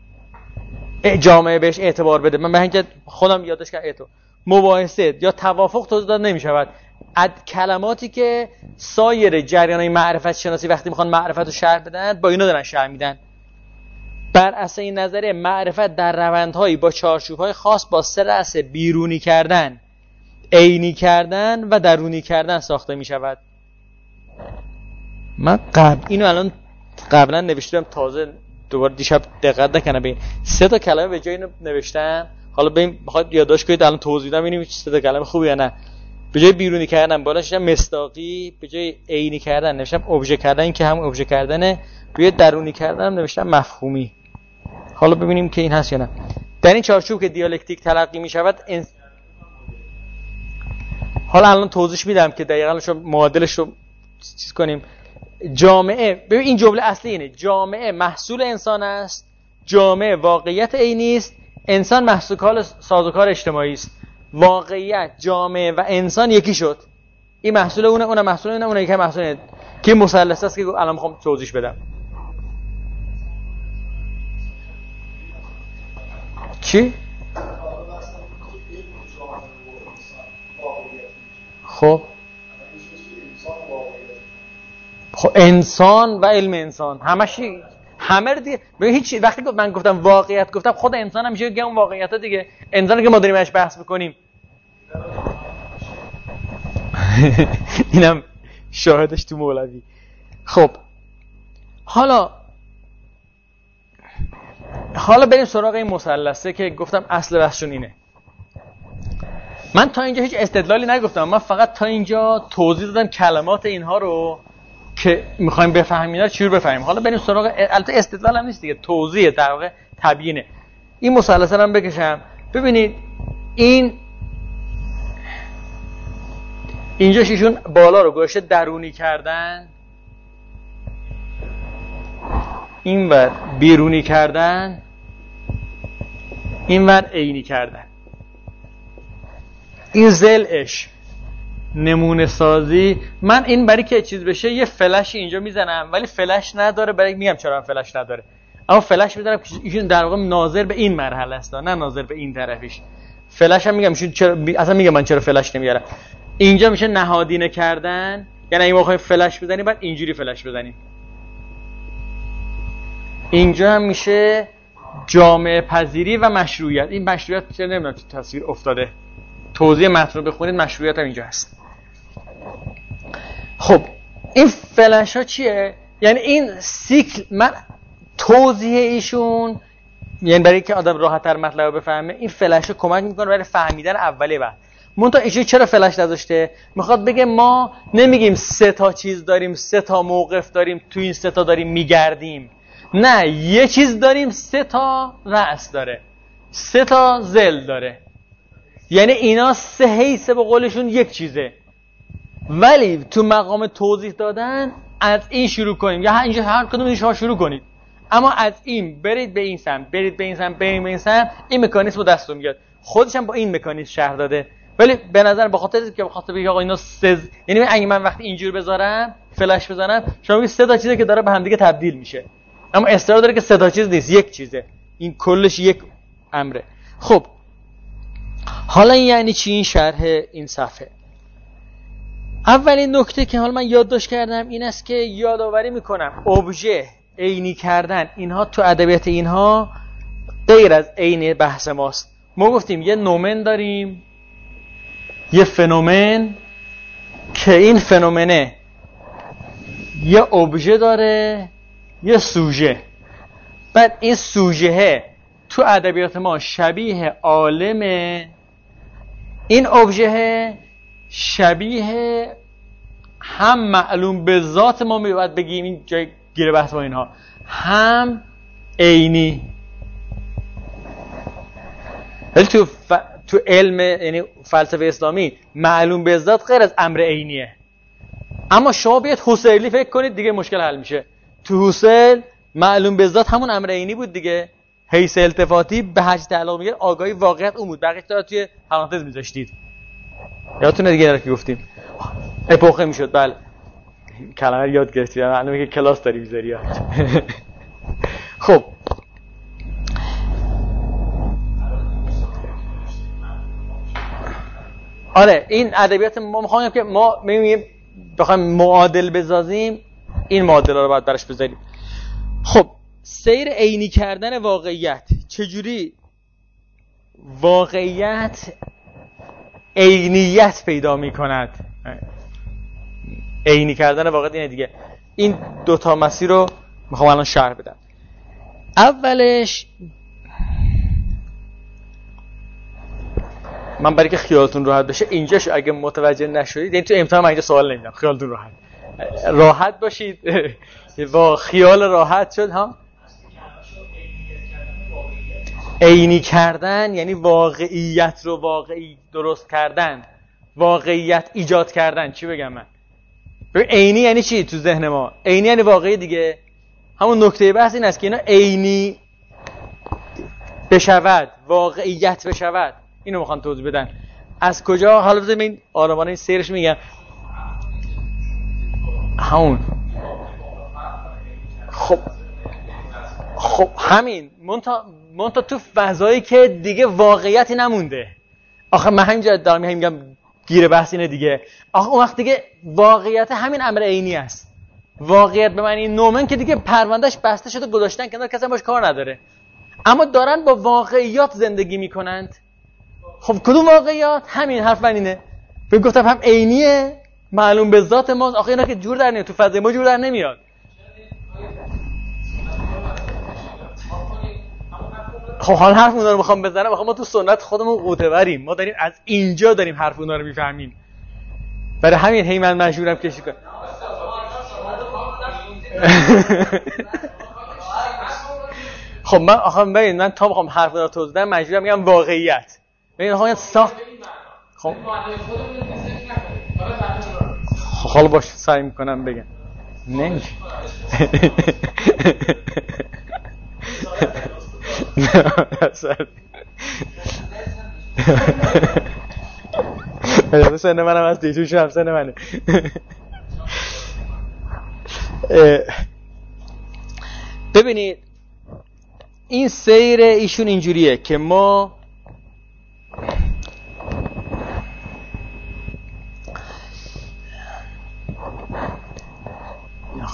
جامعه بهش اعتبار بده. من به اینکه خودم یادش کردم مباحثه یا توافق توضیح داد نمیشود. کلماتی که سایر جریان‌های معرفت شناسی وقتی میخوان معرفت رو شرح بدن با اینا دارن شرح میدن. بر اساس این نظریه معرفت در روندهایی با چارچوب‌های خاص با 3 رأس بیرونی کردن، عینی کردن و درونی کردن ساخته میشود. من اینو الان قبلا نوشتم، تازه دوباره دیشب دقت نکردم به این 3 تا کلمه به جای اینو نوشتم. حالا ببین بخواد یادداشت کنید الان توضیح میدم ببینیم 3 تا کلمه خوبه یا نه. به جای بیرونی کردن بالا نوشتم مصداقی، به جای عینی کردن نوشتم ابژه کردن، این که هم ابژه کردنه. روی درونی کردن نوشتم مفهومی. حالا ببینیم که این هست یا نه. در این چارچوب که دیالکتیک تلقی میشود حالا الان توضیح میدم که دقیقاً شو معادلش رو چیز کنیم. جامعه، ببین این جمله اصلی اینه، جامعه محصول انسان است، جامعه واقعیت عینی است، انسان محصول سازوکار اجتماعی است. واقعیت، جامعه و انسان یکی شد. این محصول اونه، اون محصول اونه، اون یکی محصول اینه. که مثلث است که الان میخوام توضیح بدم. چی؟ خب انسان و علم انسان همه رو دیگه هیچ. وقتی من گفتم واقعیت گفتم خود انسان هم میشه که اون واقعیت دیگه، انسانی که ما داریم ازش بحث میکنیم. اینم شاهدش تو مولوی. خب حالا بریم سراغ این مثلثه که گفتم اصل بحثشون اینه. من تا اینجا هیچ استدلالی نگفتم، من فقط تا اینجا توضیح دادم کلمات اینها رو که میخوایم بفهمیم اینا چی رو بفهمیم. حالا بریم سراغ، البته استدلال هم نیست دیگه، توضیح در واقع تبیینه. این مثلث رو هم بکشم ببینید. اینجاش ایشون بالا رو گذاشته درونی کردن، اینور بیرونی کردن، اینور عینی کردن. این ضلعش نمونه سازی. من این برای که چیز بشه یه فلش اینجا میزنم، ولی فلش نداره. برای میگم چرا فلش نداره، اما فلش میذارم که ایشون در واقع ناظر به این مرحله است نه ناظر به این طرفش. فلش هم میگم چرا اصلا میگم من چرا فلش نمیارم. اینجا میشه نهادینه کردن، یعنی اگه ما بخوایم فلش بزنیم بعد اینجوری فلش بزنیم. اینجا هم میشه جامعه پذیری و مشروعیت. این مشروعیت چه نمیدونم تو تصویر افتاده، توضیح متن رو بخونید، مشروعیت هم اینجا هست. خب این فلش ها چیه؟ یعنی این سیکل، من توضیح ایشون یعنی برای اینکه آدم راحت‌تر مطلب رو بفهمه، این فلش ها کمک میکنه برای فهمیدن اولیه. بعد منتها ایشون چرا فلش نذاشته؟ میخواد بگه ما نمیگیم 3 تا چیز داریم، 3 تا موقف داریم، تو این 3 تا داریم میگردیم. نه، یه چیز داریم 3 تا رأس داره، 3 تا ذل داره، یعنی اینا 3 حیث به قولشون یک چیزه. ولی تو مقام توضیح دادن از این شروع کنیم، یا اینجا هر کدوم این شما شروع کنید، اما از این برید به این سمت، برید به این سمت، برید به این سمت، این مکانیزم رو دستتون میاد. خودش هم با این مکانیزم شرح داده. ولی به نظر به خاطر بگه آقا اینا یعنی اگه من وقتی اینجوری بذارم فلش بزنم، شما میگید 3 تا چیزه که داره به هم دیگه تبدیل میشه، اما اصرار داره که 3 تا چیز نیست، یک چیزه، این کلش یک امره. خب حالا این یعنی چی این شرح این صفحه؟ اولین نکته که حالا من یادداشت کردم این است که یادآوری میکنم ابژه، عینی کردن، اینها تو ادبیات اینها غیر از عین بحث ماست. ما گفتیم یه نومن داریم، یه فنومن که این فنومنه یه ابژه داره، یه سوژه. بعد این سوژه تو ادبیات ما شبیه عالمه، این ابژه شبیه هم معلوم به ذات ما میباید بگیم، این جای گیره بحث با اینها، هم عینی. ولی تو علم یعنی فلسفه اسلامی معلوم به ذات غیر از امر عینیه. اما شما بیاید حسیلی فکر کنید دیگه مشکل حل میشه. تو حسیل معلوم به ذات همون امر عینی بود دیگه، حیث التفاتی به حج تعلق میگه، آگاهی واقعیت اون بود، بقیه تا توی پرانتز میذاشتید. یادتونه دیگه که گفتیم اپوخه میشد. بله کلمه رو یاد گرفتی، معلومه که کلاس داری میذاری. خب آره این ادبیات ما میخوایم که ما میگیم بخوایم معادل بسازیم، این معادله رو باید برش بذاریم. خب سیر عینی کردن واقعیت، چجوری واقعیت عینیت پیدا میکند؟ عینی کردن واقعیت اینه دیگه. این 2 تا مسیر رو میخوام الان شرح بدم. اولش من برای که خیالتون راحت بشه اینجاش اگه متوجه نشدید، یعنی تو امتحان من اینجا سوال نمیدم، خیالتون راحت باشید. با خیال راحت شد ها. عینی کردن یعنی واقعیت رو واقعی درست کردن، واقعیت ایجاد کردن. چی بگم من؟ ببین عینی یعنی چی تو ذهن ما؟ عینی یعنی واقعی دیگه. همون نکته بحث این است که اینا عینی بشود، واقعیت بشود. اینو میخوان توضیح بدن. از کجا؟ حالا بذاریم این آرمانه سیرش میگم. همون خب همین مونتا تو فضایی که دیگه واقعیتی نمونده. آخه من همینجا دارم میگم گیر بحث اینه دیگه. آخه اون وقت دیگه واقعیت همین امر عینی است. واقعیت به معنی نومن که دیگه پروندهش بسته شده، گذاشتن کنار، کسی باش کار نداره، اما دارن با واقعیات زندگی میکنند. خب کدوم واقعیات؟ همین حرف من اینه. بهم گفتم هم عینیه، معلوم به ذات ماست. آخه اینا که جور در نمیاد، تو فضای ما جور در نمیاد. خب حال حرف اونا رو میخوام بزنم. آخه ما تو سنت خودمون قوطه بریم، ما داریم از اینجا داریم حرف اونا رو میفهمیم. برای همین هی من مجبورم کشی کنم. خب من آخه ببین، من تا بخوام حرف اونا رو توضیح بدم مجبورم میگم واقعیت. ببین آخه صاف. خب حالا باش سعی میکنم بگم. نمیشه. نه سن منم از دیتوش هم سن منه. ببینید این سیر ایشون اینجوریه که ما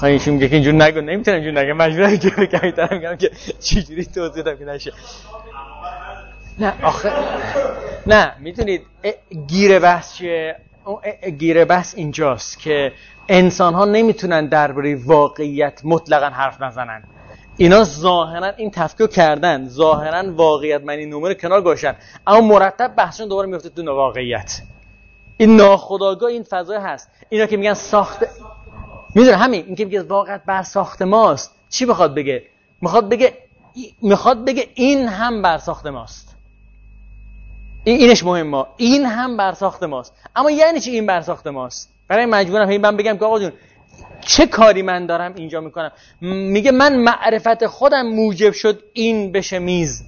ایشون میگه که اینجور نگو، نمیتونم اینجور نگم، مجبورم که بگم میگم که چجوری توضیح بدم که نشه. نه آخه نه میتونید گیره بحث چیه؟ گیره بحث اینجاست که انسان ها نمیتونن درباره واقعیت مطلقاً حرف نزنن. اینا ظاهرا این تفکیک کردن، ظاهرا واقعیت معنی نمره کنار گذاشتن، اما مرتب بحثشون دوباره میفته تو واقعیت. این ناخودآگاه این فضا هست. اینا که میگن ساخته، میدونه همین این که میگه واقعیت بر ساخت ماست، چی بخواد بگه؟ میخواد بگه این هم بر ساخت ماست. اینش مهمه، این هم بر ساخت ماست. اما یعنی چی این بر ساخت ماست؟ برای مجبورم من بگم که آقا جون چه کاری من دارم اینجا میکنم؟ میگه من معرفت خودم موجب شد این بشه میز.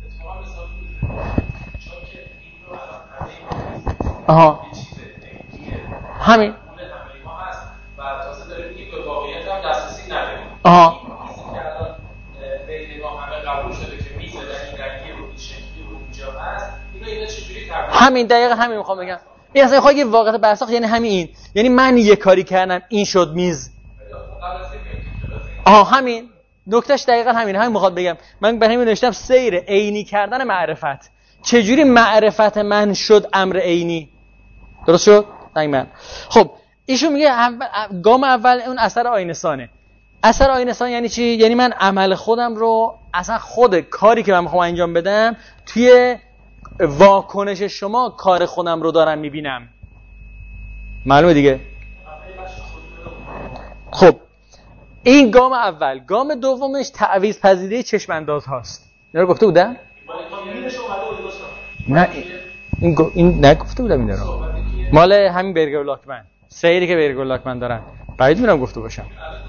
آها همین آها همین دقیقا همین میخوام بگم. این اصلا خواهی که واقعیت برساخت یعنی همین این، یعنی من یه کاری کردم این شد میز. همین نکتهش دقیقا همین میخواد بگم. من به همین نوشتم سیر عینی کردن معرفت. چجوری معرفت من شد امر عینی؟ درست شد؟ دقیقاً. خب ایشون میگه گام اول اون اثر آینه‌سانه. اثر آینه‌سان یعنی چی؟ یعنی من عمل خودم رو، اصلا خود کاری که من میخوام انجام بدم توی واکنش شما کار خودم رو دارم میبینم. معلومه دیگه؟ خب این گام اول. گام دومش تعویض پذیری چشم انداز هاست. اینا رو گفته بودم؟ نه این نگفته بودم اینا رو. مال همین برگر لاکمن، سیری که برگر لاکمن دارن. بعید میرم گفته باشم.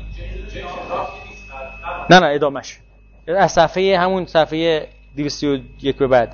نه ادامش از صفحه همون صفحه 231 به بعد.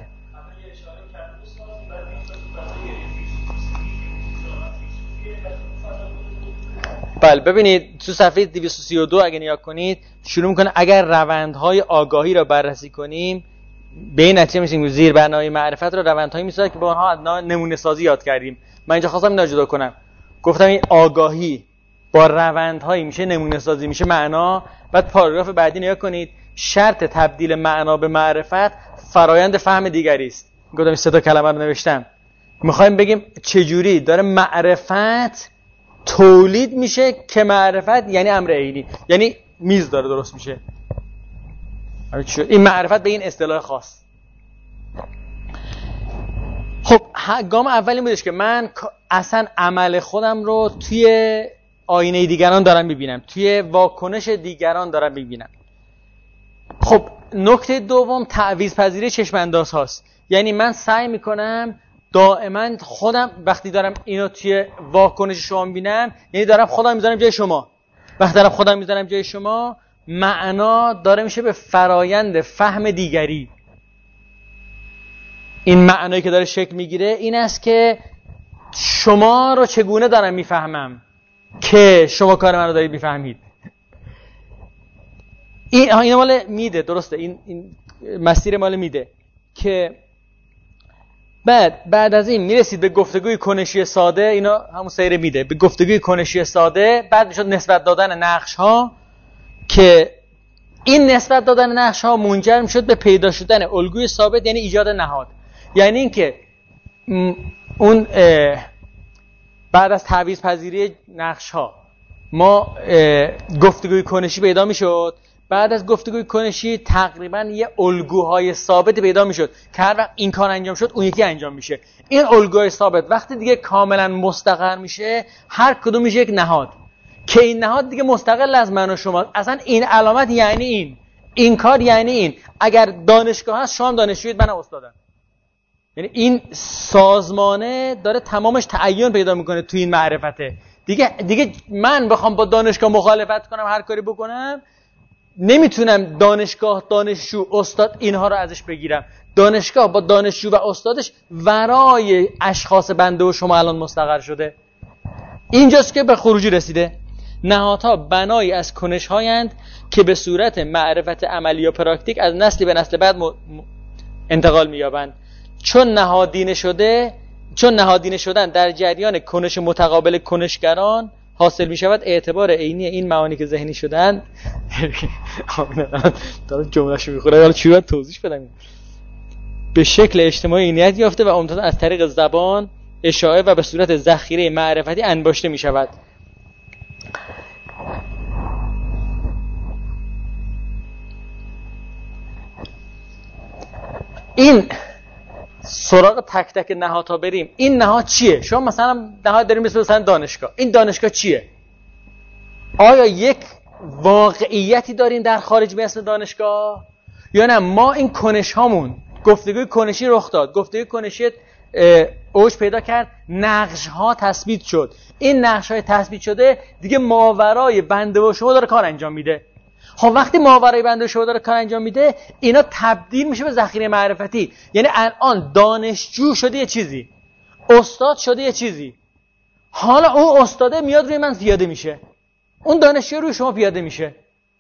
بله ببینید تو صفحه 232 اگه نگاه کنید شروع میکنه اگر روندهای آگاهی را بررسی کنیم به این نتیجه میرسیم زیر بنای معرفت را روندهایی میسازد که با آنها نمونه سازی یاد کردیم. من اینجا خواستم اینا جدا کنم. گفتم این آگاهی با روندهایی میشه نمونه سازی، میشه معنا. بعد پاراگراف بعدی نگاه کنید شرط تبدیل معنا به معرفت فرایند فهم دیگری است. گفتم این سه تا کلمه رو نوشتم. میخوایم بگیم چجوری داره معرفت تولید میشه که معرفت یعنی امر عینی، یعنی میز داره درست میشه. این معرفت به این اصطلاح خاص. خب گام اولی بودش که من اصلا عمل خودم رو توی آینه دیگران دارم میبینم، توی واکنش دیگران دارم میبینم. خب نکته دوم تعویض پذیری چشم انداز هاست. یعنی من سعی میکنم دائما خودم وقتی دارم اینو توی واکنش شما میبینم یعنی دارم خودم میذارم جای شما. وقتی دارم خودم میذارم جای شما معنا داره میشه به فرایند فهم دیگری. این معنایی که داره شکل میگیره این است که شما رو چگونه دارم میفهمم که شما کار من رو دارید میفهمید. این مال میده، درسته؟ این مسیر مال میده که بعد از این میرسید به گفتگوی کنشی ساده. اینا همون سیر میده به گفتگوی کنشی ساده. بعد میشد نسبت دادن نقش ها که این نسبت دادن نقش ها منجر میشد به پیدا شدن الگوی ثابت، یعنی ایجاد نهاد. یعنی اینکه اون بعد از تعویض پذیری نقش ها ما گفتگوی کنشی پیدا میشد. بعد از گفتگوی کنشی تقریبا یه الگوهای ثابت پیدا میشد که هر وقت این کار انجام شد اون یکی انجام میشه. این الگوهای ثابت وقتی دیگه کاملا مستقر میشه هر کدوم میشه یک نهاد که این نهاد دیگه مستقل از من و شما. اصلا این علامت یعنی این کار یعنی این. اگر دانشگاه هست شما دانشجویید منم استادم. یعنی این سازمانه داره تمامش تعین پیدا میکنه تو این معرفته. دیگه من بخوام با دانشگاه مخالفت کنم هر کاری بکنم نمیتونم دانشگاه، دانشجو، استاد اینها رو ازش بگیرم. دانشگاه با دانشجو و استادش ورای اشخاص بنده و شما الان مستقر شده. اینجاست که به خروجی رسیده. نهادها بنایی از کنش‌هایند که به صورت معرفت عملی یا پراکتیک از نسلی به نسل بعد انتقال می‌یابند. چون نهادینه شدن در جریان کنش متقابل کنشگران حاصل می شود اعتبار عینی این معانی که ذهنی شدن دارم جمله‌شو میخوره، حالا چی رو توضیح بدم، به شکل اجتماعی عینیت یافته و عمدتاً از طریق زبان اشاعه و به صورت ذخیره معرفتی انباشته می شود. این سراغ تک تک نهادها بریم. این نهاد چیه؟ شما مثلا نهاد داریم مثلا دانشگاه. این دانشگاه چیه؟ آیا یک واقعیتی داریم در خارج به اسم دانشگاه یا نه ما این کنش هامون گفتگوی کنشی رخ داد، گفتگوی کنشی اوج پیدا کرد، نقش ها تثبیت شد، این نقش های تثبیت شده دیگه ماورای بنده و شما داره کار انجام میده. خب وقتی ماورای بنده و شما داره کار انجام میده اینا تبدیل میشه به ذخیره معرفتی. یعنی الان دانشجو شده یه چیزی، استاد شده یه چیزی، حالا اون استاده میاد روی من پیاده میشه، اون دانشجو روی شما پیاده میشه.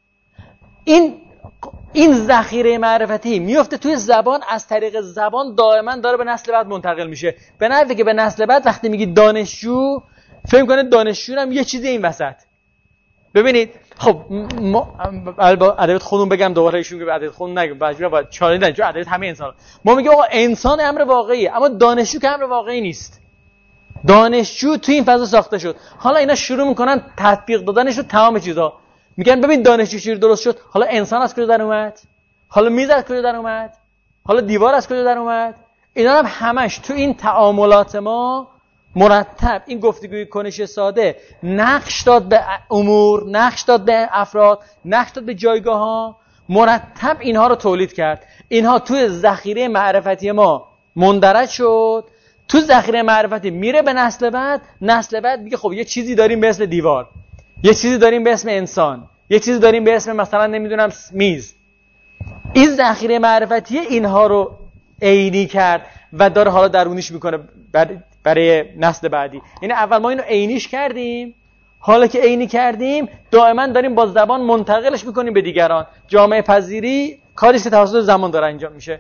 این ذخیره معرفتی میفته توی زبان، از طریق زبان دائما داره به نسل بعد منتقل میشه، به نحوی که به نسل بعد وقتی میگی دانشجو فهم کنه دانشجو هم یه چیزی این وسط. ببینید خب ما ادبیات خودمون بگم دوباره ایشون که ادبیات خودمون نگم مجبورم باید چاله ندیم چون ادبیات همه انسان ما میگه آقا انسان امر واقعیه، اما دانشجو که امر واقعی نیست. دانشجو توی این فضا ساخته شد، حالا اینا شروع میکنن تطبیق دادنش رو تمام چیزا. میگن ببین دانشجو چجوری درست شد، حالا انسان از کجا در اومد، حالا میز از کجا در اومد، حالا دیوار از کجا در اومد. اینا هم همش تو این تعاملات ما مرتب این گفتگوی کنش ساده نقش داد به امور، نقش داد به افراد، نقش داد به جایگاه ها، مرتب اینها رو تولید کرد. اینها توی ذخیره معرفتی ما مندرج شد، تو ذخیره معرفتی میره به نسل بعد، نسل بعد میگه خب یه چیزی داریم به اسم دیوار، یه چیزی داریم به اسم انسان، یه چیزی داریم به اسم مثلا نمیدونم میز. این ذخیره معرفتی اینها رو عینی کرد و داره حالا درونیش میکنه برای نسل بعدی. یعنی اول ما اینو عینیش کردیم، حالا که عینی کردیم دائما داریم با زبان منتقلش میکنیم به دیگران. جامعه پذیری کاریش که توسط زمان داره انجام میشه.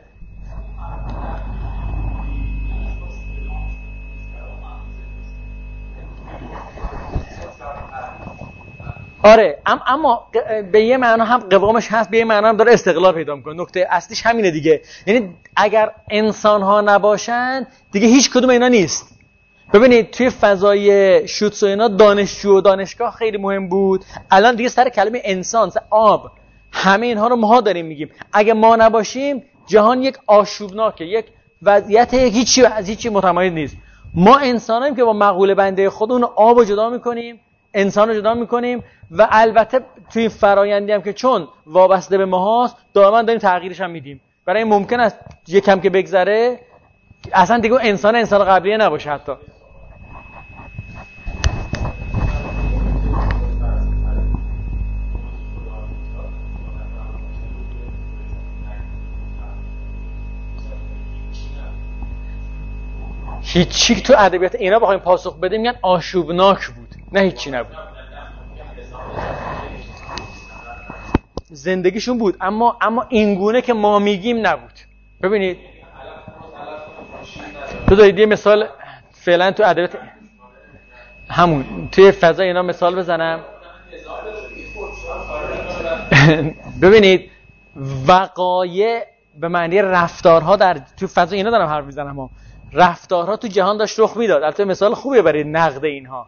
آره اما به یه معنا هم قوامش هست، به یه معنا هم داره استقلال پیدا میکنه. نکته اصلیش همینه دیگه. یعنی اگر انسان ها نباشن دیگه هیچ کدوم اینا نیست. ببینید توی فضای شوتس و اینا دانشجو و دانشگاه خیلی مهم بود. الان دیگه سر کلمه انسان، سر آب، همه اینها رو ما داریم میگیم. اگه ما نباشیم جهان یک آشوبناکه، یک وضعیت هیچی از هیچی متمایز نیست. ما انساناییم که با مقوله بنده خودمون آب رو جدا میکنیم، انسان رو جدا میکنیم و البته توی فرایندی هم که چون وابسته به ماهاست دائما داریم تغییرش هم میدیم. برای ممکن است یکم که بگذره اصلا دیگه انسان قبلیه نباشه حتی. هیچی تو ادبیات اینا بخوایم پاسخ بدیم میگن آشوبناک بود، نه هیچی نبود. زندگیشون بود اما اینگونه که ما میگیم نبود. ببینید تو دارید یه مثال فعلا تو ادبیات همون توی فضا اینا مثال بزنم. ببینید وقایع به معنی رفتارها در تو فضا اینا دارم حرف میزنم ها. رفتارها تو جهان داشت رخ میداد. البته مثال خوبیه برای نقد اینها.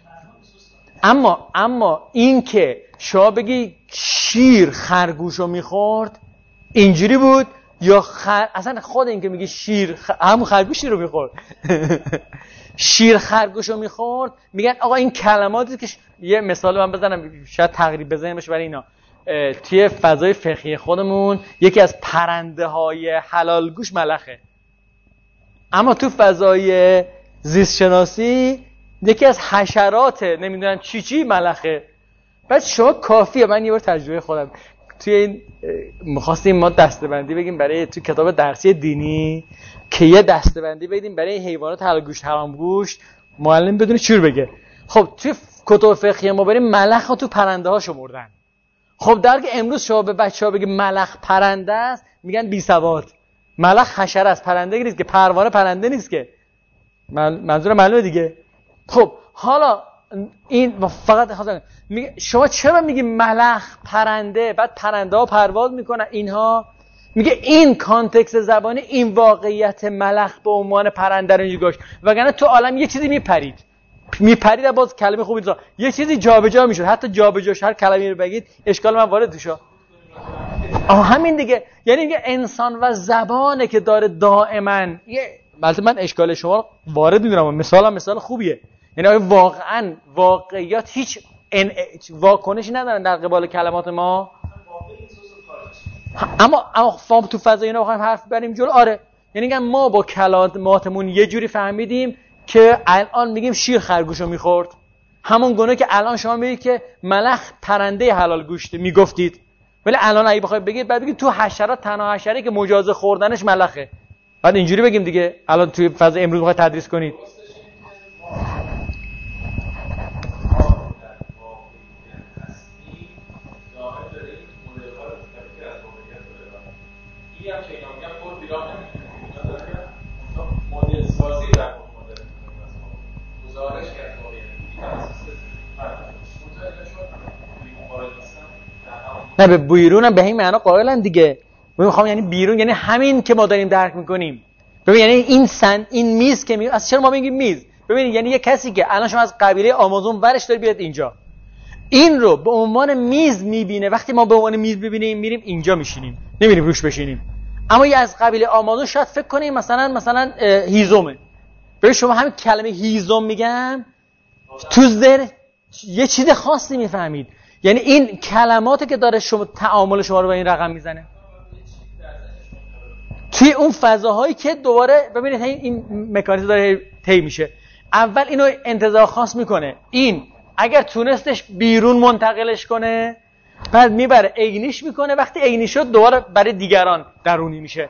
اما این که شما بگی شیر خرگوشو میخورد اینجوری بود یا اصلا خود این که میگی شیر همون خرگوشی رو میخورد شیر خرگوشو میخورد، میگن آقا این کلماتی که یه مثال من بزنم شاید تقریب بزنیم بشه برای اینا. توی فضای فقهی خودمون یکی از پرنده های حلال گوش ملخه، اما تو فضای زیست شناسی یکی از حشرات نمیدونم چی ملخه. بس شما کافیه من یه بار تجربه خودم توی این می‌خواستیم ما دسته‌بندی بگیم برای تو کتاب درسی دینی که یه دسته‌بندی بدیم برای حیوانات حلال گوشت حرام گوشت، معلم بدون چور بگه. خب توی کتاب فقهی ما بریم ملخ ها تو پرنده ها شمردن. خب در که امروز شما به بچه‌ها بگی ملخ پرنده است میگن بی سواد. ملخ حشره است، پرنده نیست که، پروانه پرنده نیست که. منظور معلومه دیگه. خب حالا این فقط شما چرا میگی ملخ پرنده، بعد پرنده ها پرواز میکنن اینها، میگه این کانتکست زبانی این واقعیت ملخ به عنوان پرنده رو اینجوری گوش، وگرنه تو عالم یه چیزی میپرید باز کلمه خوبی نیست، یه چیزی جابجا میشد، حتی جابجاش هر کلمه‌ای رو بگید اشکال من وارد توشه. همین دیگه، یعنی میگه انسان و زبانه که داره دائما البته من اشکال شما وارد میدونم، مثال خوبیه، یعنی واقعا واقعیات هیچ واکنشی ندارن در قبال کلمات ما، اما فهم تو فضای اینا بخوایم حرف بریم جلو. آره یعنی ما با کلماتمون یه جوری فهمیدیم که الان میگیم شیر خرگوشو میخورد، همون گونه که الان شما میگید که ملخ پرنده حلال گوشته میگفتید، ولی الان اگه بخواید بگید بعد بگید تو حشرات تنها حشره که مجاز خوردنش ملخه، بعد اینجوری بگیم دیگه. الان توی فضای امروز بخواید تدریس کنید نه به بیرونم به این معنا قائلن دیگه. من میخوام یعنی بیرون یعنی همین که ما داریم درک میکنیم. ببین یعنی این میز که از چرا ما میگیم میز؟ ببین یعنی یه کسی که الان شما از قبیله آمازون ورش داره بیاد اینجا، این رو به عنوان میز میبینه. وقتی ما به عنوان میز ببینیم میریم اینجا میشینیم، نمیریم روش بشینیم. اما یه از قبیله آمازون شاید فکر کنه مثلا هیزمه. ببین شما همین کلمه هیزم میگم تو ذهن یه چیز خاصی میفهمید، یعنی این کلماتی که داره شما تعامل شما رو با این رقم میزنه توی اون فضاهایی که دوباره ببینید این مکانیزم داره طی میشه. اول اینو انتزاع خاص میکنه، این اگر تونستش بیرون منتقلش کنه بعد میبره عینیش میکنه، وقتی عینی شد دوباره برای دیگران درونی میشه.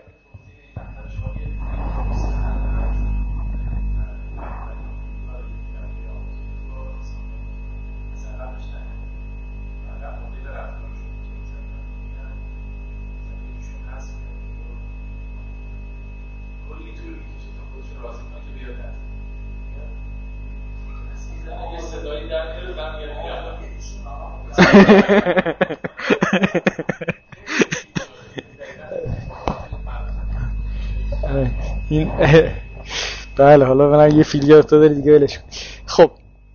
این بله حالا من یه فیلیار تو داری دیگه ولش. خب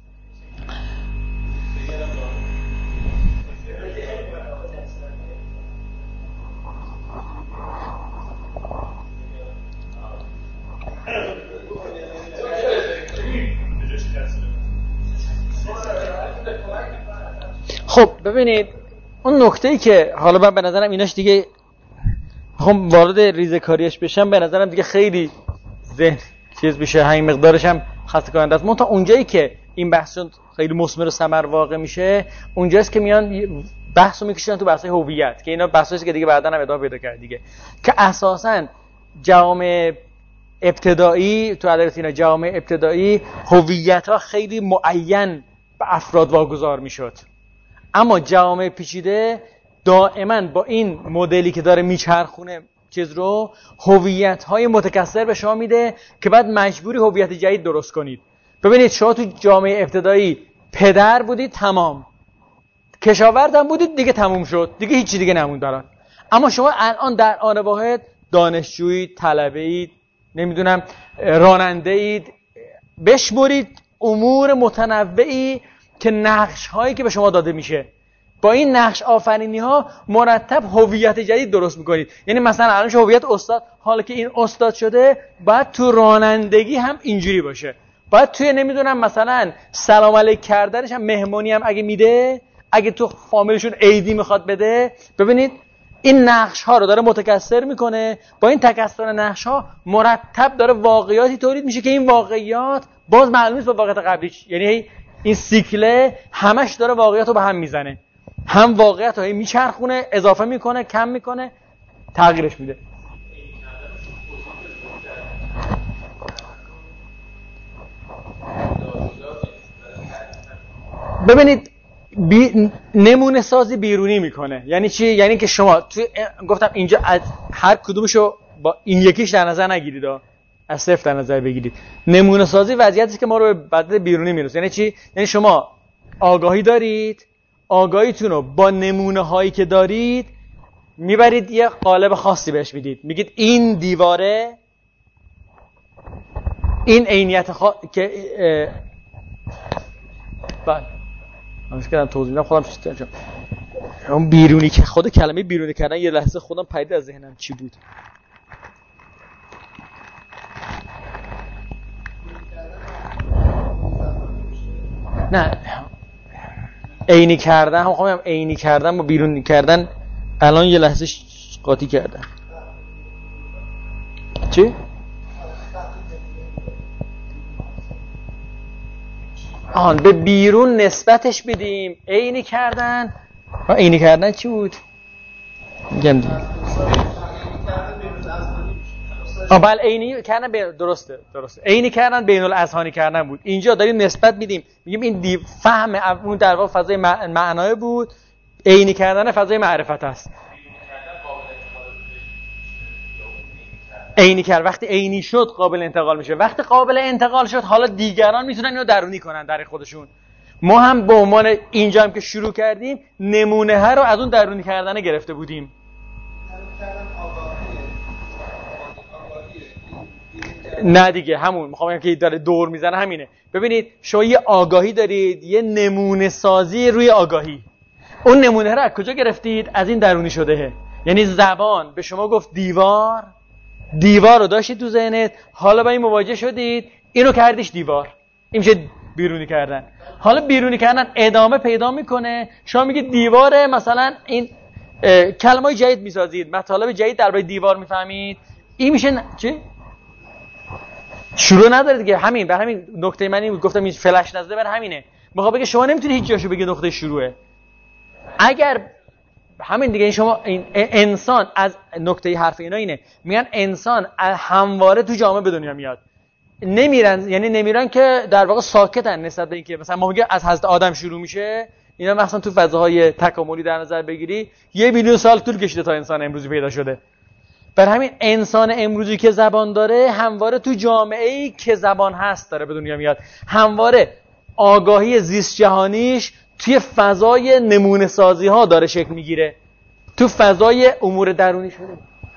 خب ببینید اون نکته‌ای که حالا من به نظرم ایناش دیگه هم وارد ریزه‌کاریش بشم، به نظرم دیگه خیلی ذهن چیز بشه، همین مقدارش هم خسته کننده است. تا اونجایی که این بحث خیلی مثمر و ثمر واقع میشه اونجاست که میان بحثو میکشن تو بحث هویت، که اینا بحثایی که دیگه بعداً هم ادامه پیدا کرد دیگه، که اساساً جوامع ابتدایی تو ادبیات اینا جوامع ابتدایی هویت‌ها خیلی معین به افراد واگذار میشد، اما جوامع پیچیده دائما با این مدلی که داره میچرخونه چیز رو هویت‌های متکثر به شما میده که بعد مجبوری هویت جدید درست کنید. ببینید شما تو جامعه ابتدایی پدر بودید تمام، کشاورز هم بودید دیگه تموم شد، دیگه هیچی دیگه نموند برات. اما شما الان در آن واحد دانشجویید، طلبه‌اید، نمیدونم راننده‌اید، بشمرید امور متنوعی که نقش هایی که به شما داده میشه، با این نقش آفرینی ها مرتب هویت جدید درست میکنید. یعنی مثلا الان هویت استاد، حالا که این استاد شده باید تو رانندگی هم اینجوری باشه، باید توی نمیدونم مثلا سلام علیک کردنش هم مهمانی هم اگه میده، اگه تو فامیلشون عیدی میخواد بده، ببینید این نقش ها رو داره متکثر میکنه. با این تکثر نقش ها مرتب داره واقعیاتی تولید میشه که این واقعیات باز معلوم نیست با واقعیت قبلیش، یعنی این سیکله همش داره واقعیت رو به هم میزنه، هم واقعیت رو میچرخونه، اضافه میکنه، کم میکنه، تغییرش میده. ببینید نمونه سازی بیرونی میکنه. یعنی چی؟ یعنی که شما توی گفتم اینجا از هر کدومشو با این یکیش در نظر نگیرید، از صفر در نظر بگیرید. نمونه سازی وضعیتی که ما رو به بدل بیرونی میرسه. یعنی چی؟ یعنی شما آگاهی دارید، آگاهیتون رو با نمونه هایی که دارید میبرید یه قالب خاصی بهش میدید. میگید این دیواره، این عینیت که بله همش کردم توضیح میدم خودم چیزی اون بیرونی که خود کلمه بیرونی کردن یه لحظه خودم پدید از ذهنم چی بود. نه عینی کردن هم خواهم عینی کردن با بیرونی کردن الان یه لحظه قاطی کردن. چی؟ به بیرون نسبتش بدیم. عینی کردن عینی کردن چی بود؟ میگم دیگه بله عینی کردن درسته عینی کردن بین الاذهانی کردن بود. اینجا داریم نسبت میدیم، میگیم این فهم اون در واقع فضای معنای بود، عینی کردن فضای معرفت است. عینی کرد وقتی عینی شد قابل انتقال میشه. وقتی قابل انتقال شد حالا دیگران میتونن اینو درونی کنن در خودشون. ما هم به عنوان اینجا هم که شروع کردیم نمونه ها رو از اون درونی کردن گرفته بودیم. نه دیگه همون میخوام بگم که داره دور میزنه همینه. ببینید شما یه آگاهی دارید، یه نمونه سازی روی آگاهی. اون نمونه رو از کجا گرفتید؟ از این درونی شده. یعنی زبان به شما گفت دیوار رو داشتید تو ذهنت، حالا با این مواجه شدید، اینو کردیش دیوار. این میشه بیرونی کردن. حالا بیرونی کردن ادامه پیدا میکنه. شما میگید دیواره، مثلا این کلمات جدید میسازید، مطالب جدید درباره دیوار میفهمید. این میشه چی؟ شروع نداره دیگه. همین به همین نکته من این گفتم این فلش نزده بر همینه. میخوام بگم شما نمیتونی هیچ جاشو بگی نقطه شروعه. اگر همین دیگه شما این انسان از نکته حرف اینا اینه، میگن انسان همواره تو جامعه به دنیا میاد. نمیرن که در واقع ساکتن نسبت به اینکه مثلا ما میگه از حضرت آدم شروع میشه. اینا مثلا تو فضاهای تکاملی در نظر بگیری 1 میلیون سال طول کشیده تا انسان امروزی پیدا شده. برای همین انسان امروزی که زبان داره همواره تو جامعه‌ای که زبان هست داره به دنیا میاد. همواره آگاهی زیست جهانیش توی فضای نمونه سازی ها داره شکل میگیره، تو فضای امور درونی شده.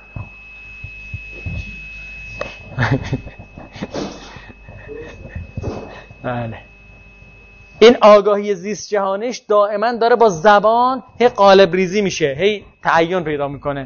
بله این آگاهی زیست جهانیش دائما داره با زبان هی قالب ریزی میشه، هی تعین پیدا میکنه.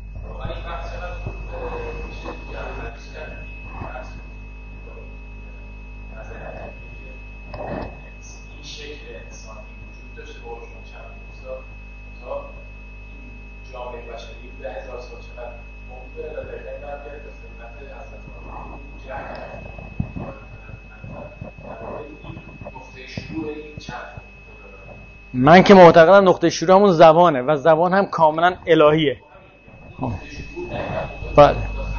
من که معتقدم نقطه شروع همون زبانه و زبان هم کاملا الهیه. بله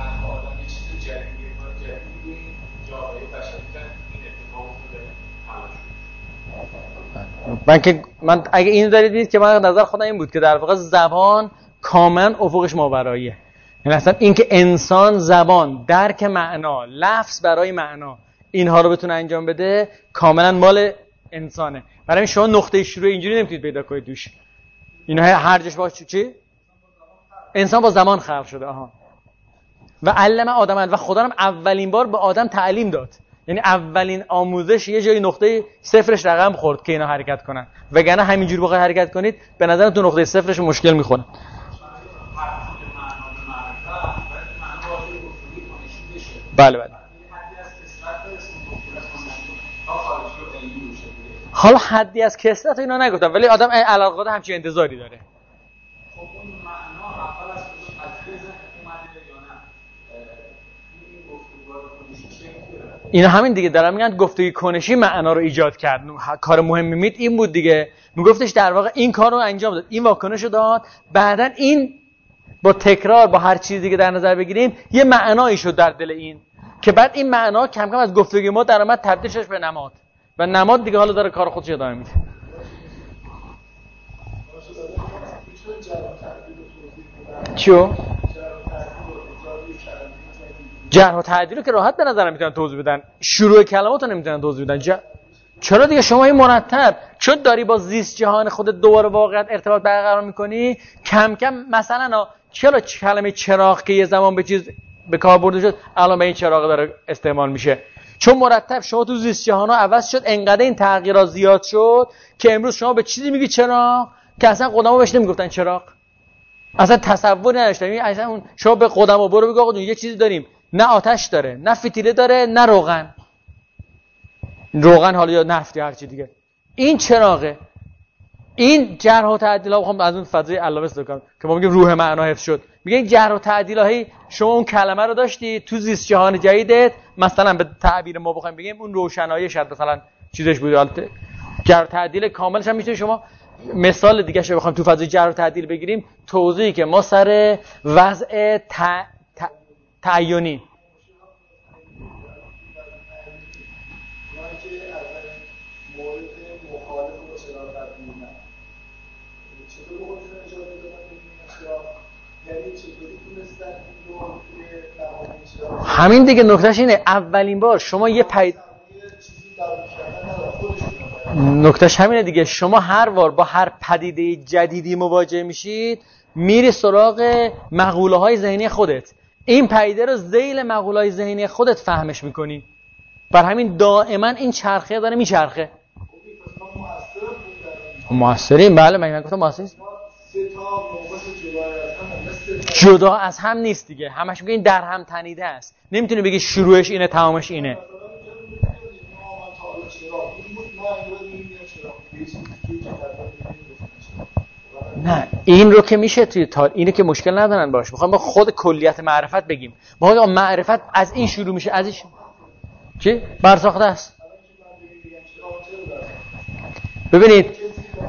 من اگه اینو دارید دید که من نظر خودم این بود که در واقع زبان کاملا افقش ماوراییه. یعنی اصلا این که انسان زبان، درک معنا، لفظ برای معنا اینها رو بتونه انجام بده کاملا مال انسانه. برای همین شما نقطه شروع اینجوری نمیتونید پیدا کنید دوش. اینا هر جاش باشه چی؟ انسان با زمان خلق شده. و علم آدم و خدا هم اولین بار به آدم تعلیم داد. یعنی اولین آموزش یه جایی نقطه صفرش رقم خورد که اینا حرکت کنن. وگرنه همینجوری بخواید حرکت کنید به نظرم تو نقطه صفرش مشکل میخوره. بله حالا حدی از کثرت اینا نگفتم، ولی آدم علاقه همچین انتظاری داره. خب اون معنا اول از اومده یا نه؟ این گفتگو کنشی اینا همین دیگه دارم میگن گفتگو کنشی معنا رو ایجاد کرد. کار مهمی میت این بود دیگه. میگفتش در واقع این کار رو انجام داد، این واکنش رو داد، بعدن این با تکرار با هر چیزی که در نظر بگیریم یه معنایی شد در دل این، که بعد این معنا کم کم از گفتگوی ما در اومد تبدیل شد به نماد و نماد دیگه حالا داره کار خودش ادامه میده. چیو؟ جرح و تعدیل رو که راحت به نظرم میتونن توضیح بدن، شروع کلمات رو نمیتونن توضیح بدن. چرا دیگه؟ شما این مرتب چون داری با زیست جهان خودت دوباره واقعیت ارتباط برقرار میکنی، کم کم مثلا چرا کلمه چراغ که یه زمان به چیز به کار برده شد الان به این چراغ داره استعمال میشه؟ چون مرتب شما تو زیست جهان ها عوض شد، انقدر این تغییرات زیاد شد که امروز شما به چیزی میگی چراغ که اصلا قدما بهش نمیگفتن چراغ، اصلا تصوری نداشتن. اصلا اون شما به قدما برو بگو آقا یه چیزی داریم نه آتش داره، نه فتیله داره، نه روغن حالا یا نفت یا هر چی دیگه، این چراغه. این جرح و تعدیل ها بخوام از اون فضای علامه استفاده کنم که ما میگیم روح معنا حفظ شد، میگه این جرح و تعدیل هایی شما اون کلمه رو داشتی تو زیست جهان جدیدت، مثلا به تعبیر ما بخوایم بگیم اون روشنایی شاید مثلا چیزش بود، البته جرح و تعدیل کاملش هم میتونه شما مثال دیگه شو بخوایم تو فضای جرح و تعدیل بگیریم، توضیحی که ما سر وضع تعیینی همین دیگه نکتهش اینه. اولین بار شما یه نکتهش همینه دیگه، شما هر بار با هر پدیده جدیدی مواجه میشید میری سراغ مقوله های ذهنی خودت، این پدیده رو ذیل مقوله های ذهنی خودت فهمش میکنی، بر همین دائما این چرخه داره میچرخه. موثرین بله، من گفتم موثرین جدا از هم نیست دیگه، همش میگه این در هم تنیده است، نمیتونی بگی شروعش اینه تمامش اینه. نه این رو که میشه توی اینه که مشکل ندارن باش، میخوام با خود کلیت معرفت بگیم، ما معرفت از این شروع میشه، از این چی؟ برساخته است. ببینید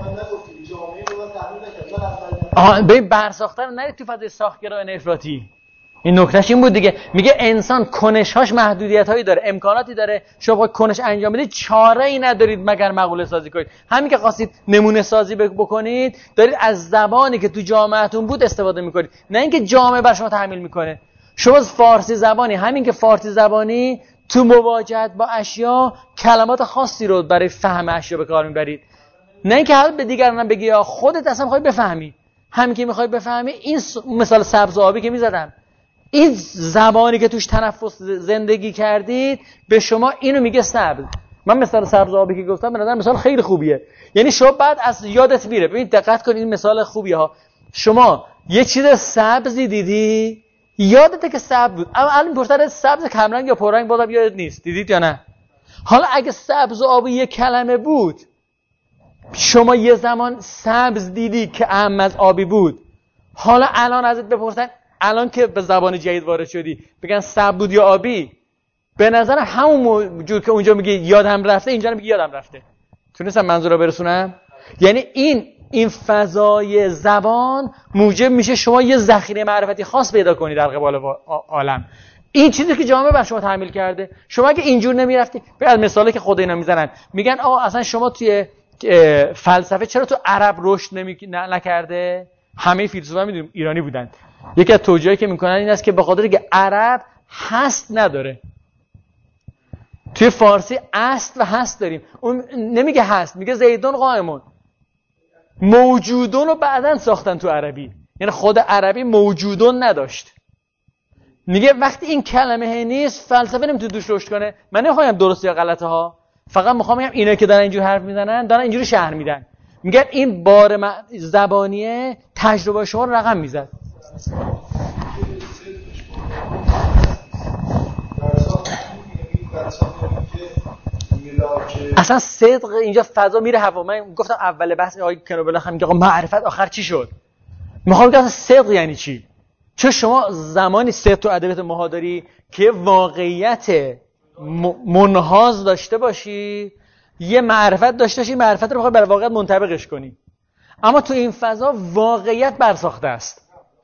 ببین برساخته رو نرید تو فضای ساختگرایانه افراطی، این نکتهش این بود دیگه، میگه انسان کنش‌هاش محدودیت‌هایی داره، امکاناتی داره، شما کنش انجام بدید چاره‌ای ندارید مگر مقوله سازی کنید. همین که خواستید نمونه سازی بکنید دارید از زبانی که تو جامعهتون بود استفاده میکنید، نه اینکه جامعه بر شما تحمیل میکنه. شما فارسی زبانی، همین که فارسی زبانی تو مواجهت با اشیا کلمات خاصی رو برای فهم اشیا به کار میبرید، نه اینکه حالا به دیگران بگی یا خودت اصلا میخوای بفهمی. همین که میخوای بفهمی، این مثال سبز و آبی که میزدم، این زبانی که توش تنفس زندگی کردید به شما اینو میگه سبز. من مثال سبز و آبی که گفتم به نظر مثال خیلی خوبیه، یعنی شما بعد از یادت میره. ببین دقت کنید این مثال خوبیه ها، شما یه چیز سبزی دیدی یادته که سبز بود، اما الان پرسید سبز کمرنگ یا پررنگ بازم یادت نیست، دیدید یا نه؟ حالا اگه سبز و آبی یه کلمه بود، شما یه زمان سبز دیدی که اهم از آبی بود، حالا الان ازت بپرسن، الان که به زبان جدید وارد شدی بگن سبز بود یا آبی، به نظر همون جور که اونجا میگی یادم رفته اینجا میگی یادم رفته. تونستم منظور رو برسونم؟ یعنی این فضای زبان موجب میشه شما یه ذخیره معرفتی خاص پیدا کنی در قبال عالم. این چیزی که جامعه بر شما تحمیل کرده، شما اگه اینجور نمیرفتی، از مثالی که خود اینا میزنن میگن آقا اصلا شما توی فلسفه چرا تو عرب رشد نکرده؟ همه فیلسوفا میدونیم ایرانی بودن. یکی از توجیهایی که میکنن این است که به خاطر که عرب هست نداره، توی فارسی است و هست داریم. اون نمیگه هست، میگه زیدون قائمون، موجودون رو بعدن ساختن تو عربی، یعنی خود عربی موجودون نداشت. میگه وقتی این کلمه نیست فلسفه نمیتونه دوش رشد کنه. من نمیخوام درست یا غلطه ها، فقط میخوام بگم اینا که دارن اینجور حرف میزنن دارن اینجوری شهر میدن، میگن این بار زبانیه تجربه شما رو رقم میزد. اصلا صدق اینجا فضا میره هوا. من گفتم اول بحث آقای کنوبلا هم میگه آقا معرفت آخر چی شد؟ میخوام بگم صدق یعنی چی؟ چون شما زمانی صدق تو ادبیات مهاداری که واقعیت منحاز داشته باشی، یه معرفت داشته باشی، معرفت رو بخوای برای واقعیت منطبقش کنی، اما تو این فضا واقعیت برساخته است.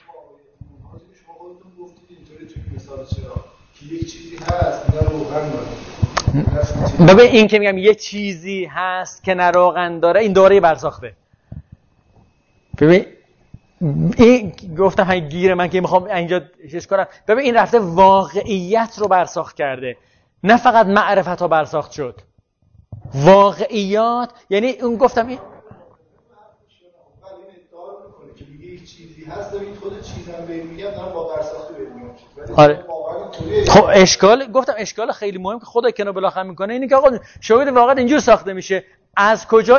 ببین این که میگم یه چیزی هست که نه روغن داره، این دوره برساخته. ببین این گفتم همین گیر من که میخوام اینجا چیز کنم. ببین این رفته واقعیت رو برساخت کرده، نه فقط معرفت ها برساخت شد، واقعیات. یعنی اون گفتم این چیزی هست دارید خود چیزم بهت میگم دارم با برساخته بهت میگم. آره خب اشکال، گفتم اشکال خیلی مهم که خدا کنار بلاخره میکنه اینه که آقا شاید واقعا اینجور ساخته میشه. از کجا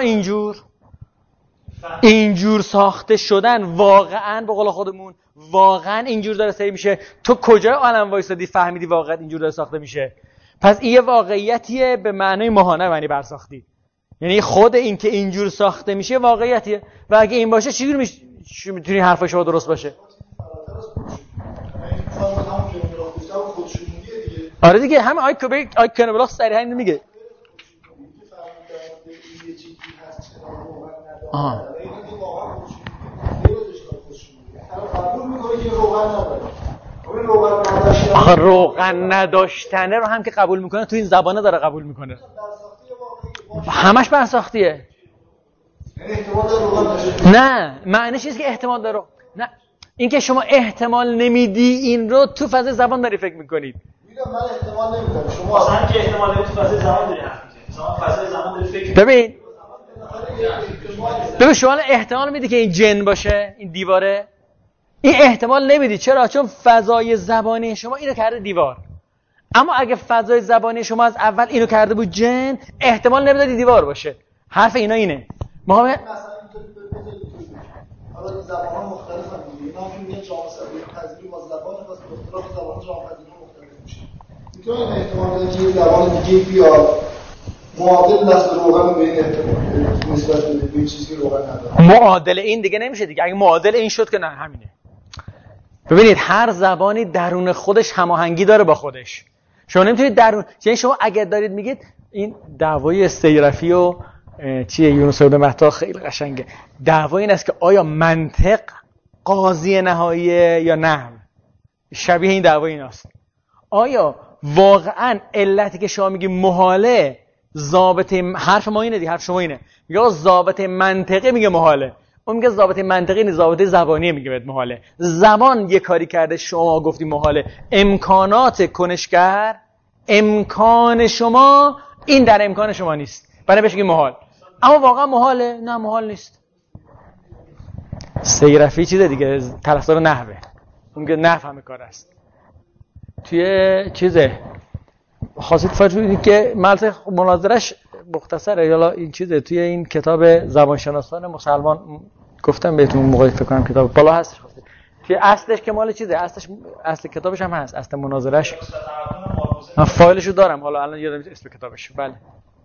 اینجور ساخته شدن؟ واقعا به قول خودمون واقعا اینجور داره سری میشه. تو کجای عالم وایسادی فهمیدی واقعا اینجور داره ساخته میشه؟ پس این یه واقعیتیه به معنای ماهانه، معنی برساختی. یعنی خود این که اینجور ساخته میشه واقعیتیه. و اگه این باشه چجوری میتونی حرف شما درست باشه؟ آره دیگه همه آی کنبلاخ صریحا اینو میگه. آخه روغن نداشتنه رو هم که قبول میکنه تو این زبانه داره قبول میکنه. همش برساختیه. نه معنیش نیست که احتمال داره. نه این که شما احتمال نمیدی این رو تو فضای زبان داری فکر میکنید. میگم من احتمال نمیدم، شما اصلا که احتمال نمیدی تو فضای زبان داری حرف میزنی. شما فضای زبان داری فکر ببین شما احتمال میدی که این جن باشه این دیواره؟ این احتمال نمیدی. چرا؟ چون فضای زبانی شما اینو کرده دیوار. اما اگه فضای زبانی شما از اول اینو کرده بود جن، احتمال نمیدادی دیوار باشه. حرف اینا اینه. ما هم حالا زبان‌ها مختلفن دیگه. اینا هم میگن جامعه پذیری با زبان پس اختلاف زبان جامعه پذیری مختلف میشه. میتونه احتمال بده که یه زبان دیگه بیاد معادل دست به روغن به این نسبت بده به چیزی که روغن نداره. معادل این دیگه نمیشه دیگه. اگه معادل این شد که نه همینه. ببینید هر زبانی درون خودش هماهنگی داره با خودش. شما نمیتونید درون، یعنی شما اگر دارید میگید این دعوای استیرفی و چیه یونس بن متی خیلی قشنگه. دعوا این است که آیا منطق قاضی نهاییه یا نه؟ شبیه این دعوا ایناست. آیا واقعا علتی که شما میگی محاله ضابط حرف ما اینه دیگه، حرف شما اینه. یا ضابط منطقی میگه محاله، اون میگه ضابط منطقی نیست، ضابط زبانی میگه بهت محاله. زبان یه کاری کرده شما گفتی محاله. امکانات کنشگر، امکان شما این در امکان شما نیست، برای بهش میگه محال. اما واقعا محاله؟ نه محال نیست. سیرفی چیزه دیگه، طرفدار نحوه. اون میگه نحو همه کار است. توی چیزه خاصیت فاجعه که ملت مناظرش مختصره، یالا این چیزه توی این کتاب زبانشناسان مسلمان گفتم بهتون موقعی فکر کنم کتاب بالا هستش. توی اصلش که مال چیزه، اصل کتابش هم هست، اصل مناظرش من فایلشو دارم، حالا الان یادم نیست اسم کتابش. بله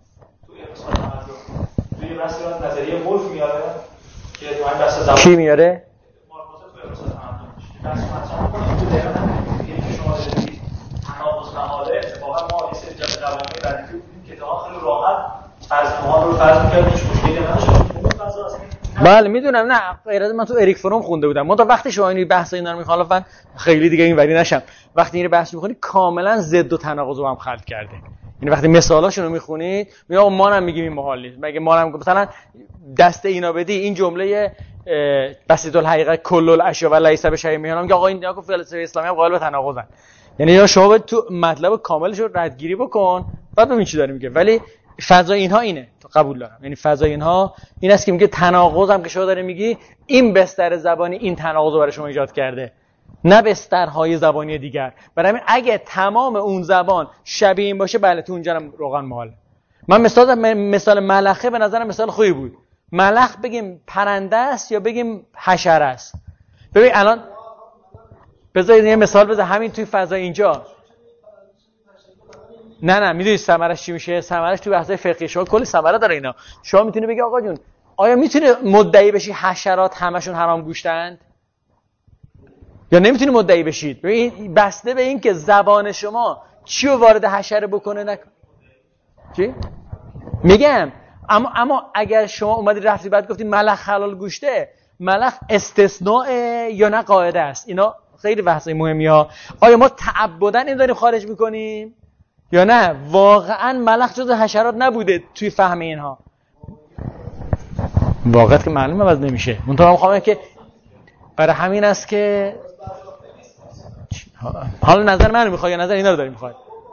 توی بحث نظریه ولف میاره که تو این بحث زبان کی میاره؟ مارکوس تو ارسال تمدن بحث مطرح می‌کنه تو درون که شما دارید تناقض مقاله اتفاقا ما این سری جمع زبانی بعدی که دیدیم که تا خیلی راحت از موها رو فرض می‌کردیم هیچ مشکلی نداشت. اون فضا اصلا بله میدونم. نه غیر من تو اریک فروم خونده بودم. من تا وقتی شما این بحث اینا رو میخوام خیلی دیگه اینوری نشم. وقتی این رو بحث می‌کنی کاملا ضد و تناقض رو هم خلق کرده. یعنی وقتی مثالاشون رو میخونید میگه ما هم میگیم این محال نیست. مگه ما هم مثلا دست اینا بدی این جمله بسیط الحقیقه کل الاشیاء و لیس بشیء میگم که آقا این که فلسفه اسلامی هم قائل به تناقضن. یعنی یا شما تو مطلب کاملش رو ردگیری بکن بعد ببین چی داره میگه. ولی فضای اینها اینه، تو قبول دارم. یعنی فضای اینها این است که میگه تناقض هم که شما داره میگی این بستر زبانی این تناقض رو برای شما ایجاد کرده، نه بسترهای زبانی دیگر. برای همین اگه تمام اون زبان شبیه این باشه بله تو اونجا هم روغن محال. من مثال ملخه به نظرم مثال خوبی بود. ملخ بگیم پرنده است یا بگیم حشره است؟ ببین الان بذارید یه مثال بزن همین توی فضای اینجا. نه میدونی ثمرش چی میشه؟ ثمرش توی بحث‌های فقهی شما کلی ثمره داره اینا. شما میتونی بگی آقا جون آیا میتونه مدعی بشی حشرات همشون حرام گوشتند؟ یا نمیتونی مدعی بشید؟ ببین بسته به این که زبان شما چی رو وارد حشره بکنه چی؟ میگم اما اگر شما اومدی رفتی بعد گفتی ملخ حلال گوشته، ملخ استثناء یا نه قاعده است؟ اینا خیلی بحثای مهمی ها. آیا ما تعبداً این داریم خارج میکنیم یا نه واقعاً ملخ جز حشرات نبوده توی فهم اینها؟ واقعا که معلومه باز نمیشه. منتها میخوام که برای همین است که حالا نظر من رو میخوای یا نظر اینا رو داری میخوای؟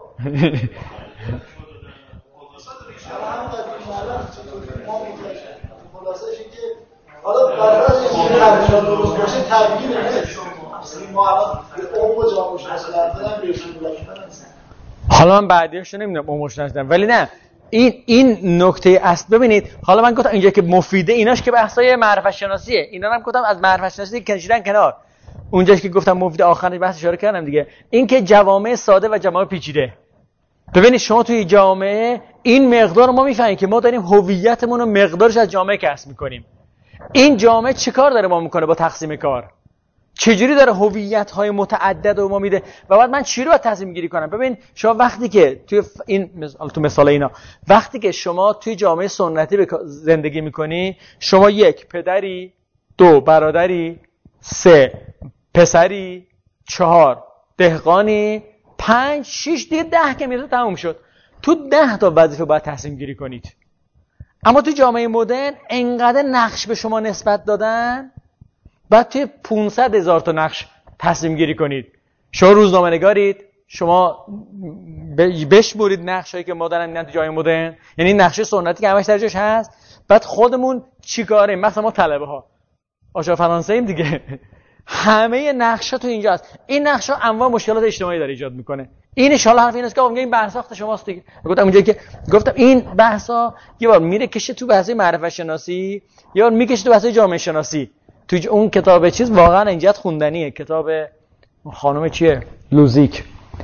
حالا برای اینکه هر درست باشه تبیین نمیشه. ما الان به عمق جامعه شناسی دادن بهشون حالا من بعدیش نمیدونم عمق شناسی ولی نه این نکته اصل ببینید. حالا من گفتم اینجا که مفیده ایناش که بحثای معرفت شناسیه، اینا هم گفتم از معرفت شناسی کشیدن کنار. اونجاش که گفتم مفید آخرش بحث اشاره کردم دیگه، این که جوامع ساده و جوامع پیچیده. ببینید شما توی جامعه این مقدار ما میفهمیم که ما داریم هویتمون رو مقدارش از جامعه کسب میکنیم. این جامعه چیکار داره ما میکنه با تقسیم کار؟ چجوری داره هویت‌های متعدد رو ما میده و بعد من چی رو باید تصمیم گیری کنم؟ ببین شما وقتی که توی این تو مثال اینا، وقتی که شما توی جامعه سنتی زندگی میکنی، شما 1 پدری، 2 برادری، 3 پسری، 4 دهقانی، 5 6 دیگه 10 که میره تموم شد. تو 10 تا وظیفه باید تصمیم گیری کنید. اما تو جامعه مدرن انقدر نقش به شما نسبت دادن، بعد توی 500,000 تا نقش تصمیم گیری کنید. شما روزنامه نگارید، شما بشمورید نقشایی که ما دارن میدن تو جامعه مدرن، یعنی نقشه سنتی که همش در جاش هست. بعد خودمون چیکاریم؟ مثلا ما طلبه ها آشا فرانسه ایم دیگه، همه نقشا تو اینجا هست. این نقشا انواع مشکلات اجتماعی داره ایجاد میکنه. این ان شاءالله حرف این است که این بحث ساخت شماست دیگه. گفتم اونجایی که گفتم این بحثا یه بار میره کشه تو بحث معرفت شناسی، یه بار میکشه تو بحث جامعه شناسی. تو اون کتاب چیز واقعا اینجات خوندنیه. کتاب خانم چیه؟ لوزیک،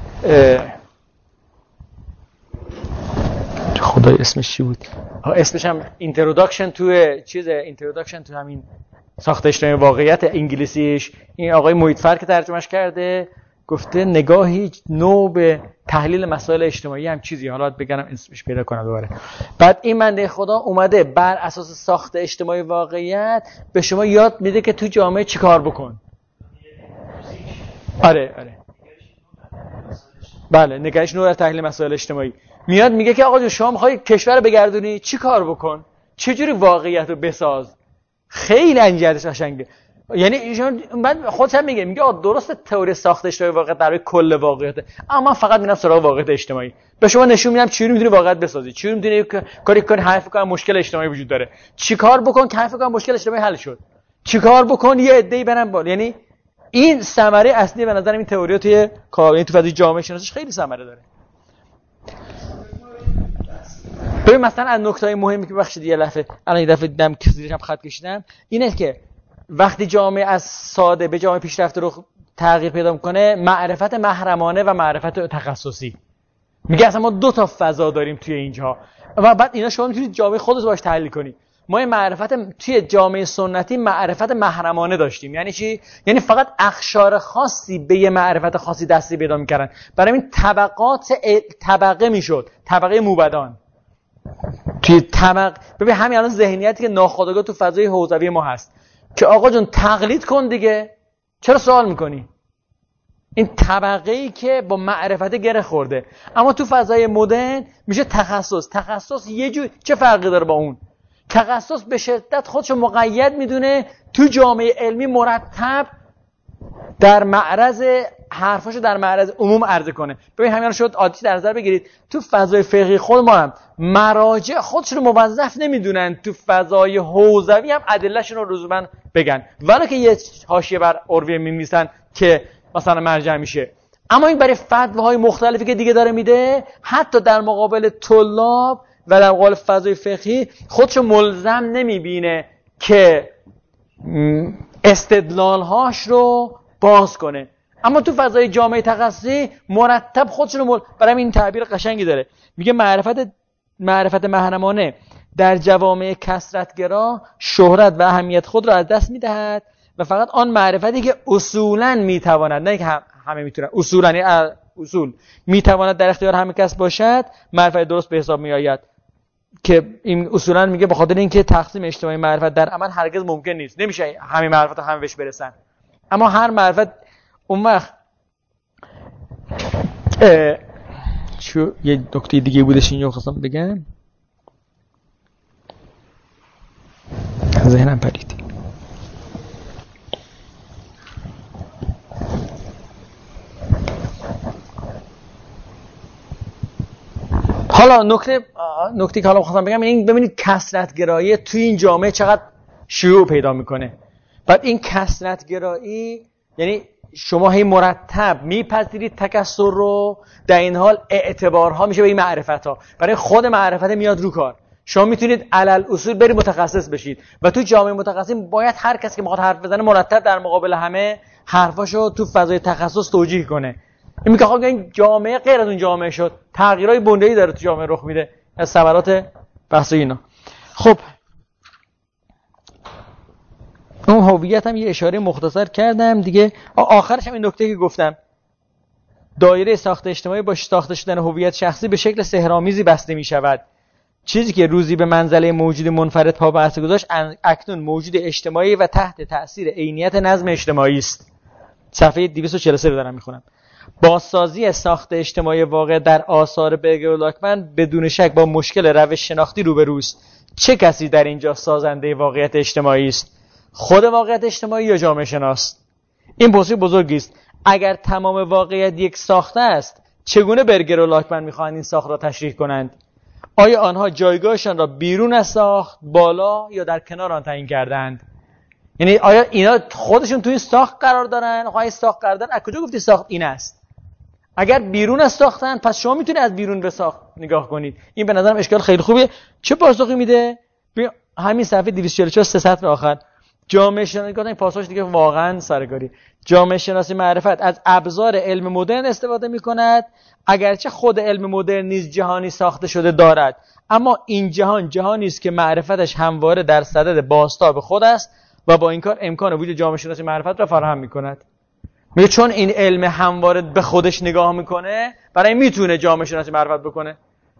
خدای اسمش چی بود؟ اسمش هم اینتروداکشن تو چیز، اینتروداکشن تو همین ساخت اجتماعی واقعیت انگلیسیش. این آقای محیطفر که ترجمهش کرده گفته نگاهی نو به تحلیل مسائل اجتماعی، هم چیزی، حالا بگم اسمش پیدا کنم دوباره. بعد این بنده خدا اومده بر اساس ساخت اجتماعی واقعیت به شما یاد میده که تو جامعه چی کار بکن. آره بله، نگاهش نو در تحلیل مسائل اجتماعی میاد میگه که آقا شما میخوای کشور رو بگردونی چی کار بکن، چجوری واقعیت رو بساز. خیلی انجامش قشنگه. یعنی من خودم میگه درسته تئوری ساخت اجتماعی واقعیت برای کل واقعیت، اما من فقط میرم سراغ واقعیت اجتماعی. به شما نشون میدم چجوری میتونی واقعیت بسازی، چجوری میتونی کاری کنی حرف کنی مشکل اجتماعی وجود داره، چیکار بکن که حرف کنی مشکل اجتماعی حل شد، چیکار بکن یه عده‌ای برن بالا. یعنی این ثمره اصلی به نظر این تئوری توی کار تو فضای جامعه شناسیش خیلی ثمره داره. ببین مثلا از نکته‌های مهمی که بخشید یه لحظه الان یه دفعه دیدم که زیرش هم خط کشیدم، اینه که وقتی جامعه از ساده به جامعه پیشرفته رو تغییر پیدا میکنه، معرفت محرمانه و معرفت تخصصی. میگه اصلا ما 2 تا فضا داریم توی اینجا و بعد اینا شما میتونید جامعه خودت باش تحلیل کنی. ما این معرفت توی جامعه سنتی معرفت محرمانه داشتیم. یعنی چی؟ یعنی فقط اقشار خاصی به یه معرفت خاصی دستی پیدا میکردن. برای این طبقه میشد، طبقه موبدان. توی ببین همین الان ذهنیتی که ناخودآگاه تو فضای حوزوی ما هست که آقا جون تقلید کن دیگه، چرا سوال میکنی؟ این طبقه‌ای که با معرفت گره خورده. اما تو فضای مدرن میشه تخصص یه جور. چه فرقی داره با اون؟ تخصص به شدت خودشو مقید میدونه، تو جامعه علمی مرتب در معرض حرفاشو در معرض عموم عرضه کنه. ببین همین شد عادی در نظر بگیرید تو فضای فقهی خود ما هم مراجع خودشون رو موظف نمیدونن تو فضای حوزوی هم ادلهشون رو لزوما بگن، ولی که یه حاشیه بر عروه می‌نویسن که مثلا مرجع میشه. اما این برای فتواهای مختلفی که دیگه داره میده، حتی در مقابل طلاب و در مقابل فضای فقهی خودشو ملزم نمیبینه که استدلالهاش رو باز کنه. اما تو فضای جامعه تخصصی مرتب خودش رو برای این تعبیر قشنگی داره. میگه معرفت محرمانه در جوامع کثرت‌گرا شهرت و اهمیت خود را از دست میدهد و فقط آن معرفتی که اصولاً میتواند، نه که همه میتونن، اصول میتواند در اختیار همه کس باشد، معرفت درست به حساب میآید. که این اصولاً میگه به خاطر اینکه تقسیم اجتماعی معرفت در عمل هرگز ممکن نیست، نمیشه همه معرفت همه بهش برسن. اما هر معرفت اون وقت یه نکته دیگه بودش اینجا خواستم بگم، ذهنم پرید. حالا نکته که حالا خواستم بگم این ببینید کثرت گرایی توی این جامعه چقدر شیوع پیدا میکنه. بعد این کثرت گرایی یعنی شما هی مرتب میپذیرید تکثر رو، در این حال اعتبارها میشه به این معرفت‌ها، برای خود معرفت میاد رو کار. شما میتونید علل اصول برید متخصص بشید و تو جامعه متخصصین باید هر کسی که میخواد حرف بزنه مرتب در مقابل همه حرفاشو تو فضای تخصص توجیه کنه. این میگه خب این جامعه غیر از اون جامعه شد، تغییرای بنیادی داره تو جامعه رخ میده از ثمرات بحث اینا. خب اون هویت هم یه اشاره مختصر کردم دیگه. آخرش هم این نکته که گفتم، دایره ساخت اجتماعی با ساخته شدن هویت شخصی به شکل سحرآمیزی بسته می شود. چیزی که روزی به منزله موجود منفرد پا به عرصه گذاشت اکنون موجود اجتماعی و تحت تأثیر عینیت نظم اجتماعی است. صفحه 243 رو دارم میخونم. بازسازی ساخت اجتماعی واقع در آثار برگر و لاکمن بدون شک با مشکل روش شناختی روبروست. چه کسی در اینجا سازنده واقعیت اجتماعی است؟ خود واقعیت اجتماعی یا جامعه شناس؟ این پرسش بزرگی است. اگر تمام واقعیت یک ساخته است، چگونه برگر و لاکمن می‌خواهند این ساخت را تشریح کنند؟ آیا آنها جایگاهشان را بیرون از ساخت، بالا یا در کنار آن تعیین کردند؟ یعنی آیا اینا خودشون توی ساخت قرار دارن؟ خواهی ساخت قرار دارن؟ از کجا گفتی ساخت این است؟ اگر بیرون از ساختن، پس شما میتونید از بیرون به ساخت نگاه کنید. این به نظرم اشکال خیلی خوبیه. چه پاسخی میده؟ همین صفحه 244 سه سطر آخر. جامعه شناسی این پاسخش دیگه واقعا سرکاری. جامعه شناسی معرفت از ابزار علم مدرن استفاده میکند، اگرچه خود علم مدرن نیز جهانی ساخته شده دارد، اما این جهانی است که معرفتش همواره در صدد بازتاب خود است و با این کار امکان وجود جامعه شناسی معرفت را فراهم میکند. میگه چون این علم همواره به خودش نگاه میکنه، برای میتونه جامعه شناسی معرفت بکنه.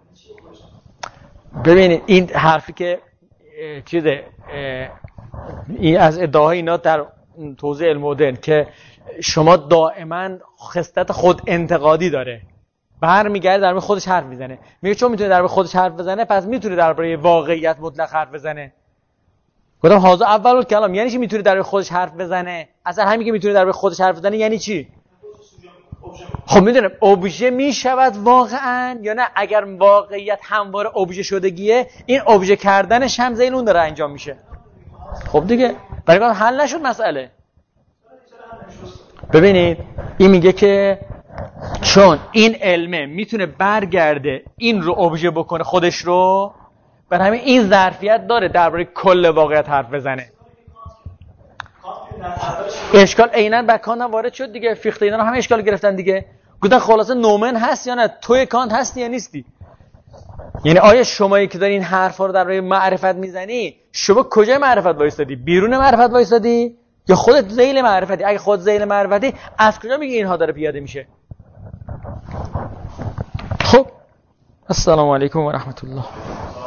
ببینید این حرفی که چیزه این از ادعاهای اینا در توضیح علم مدرن که شما دائما خصلت خود انتقادی داره، برمیگرده در مورد خودش حرف میزنه. میگه چون میتونه در مورد خودش حرف بزنه، پس میتونه درباره واقعیت مطلق حرف بزنه. گفتم هازا اول کلام یعنی چی میتونه درباره خودش حرف بزنه؟ اصلا همین که میتونه درباره خودش حرف بزنه یعنی چی؟ خب میدونم ابژه میشود واقعا یا نه؟ اگر واقعیت همواره ابژه شدگیه، این ابژه کردنش هم زین اون داره انجام میشه. خب دیگه برای حل نشد مسئله. ببینید این میگه که چون این علمه میتونه برگرده این رو ابژه بکنه خودش رو، برای همین این ظرفیت داره درباره کل واقعیت حرف بزنه. اشکال عیناً به کانت وارد شد دیگه. فیخته اینا رو همه اشکال گرفتن دیگه. گفتن خلاصه نومن هست یا نه؟ توی کانت هستی یا نیستی؟ یعنی آیا شمایی که داری این حرفا رو درباره معرفت میزنی، شما کجای معرفت وایسادی؟ بیرون معرفت وایسادی یا خودت ذیل معرفتی؟ اگه خود ذیل معرفتی، از کجا میگی اینها داره پیاده میشه؟ خب السلام علیکم و رحمت الله.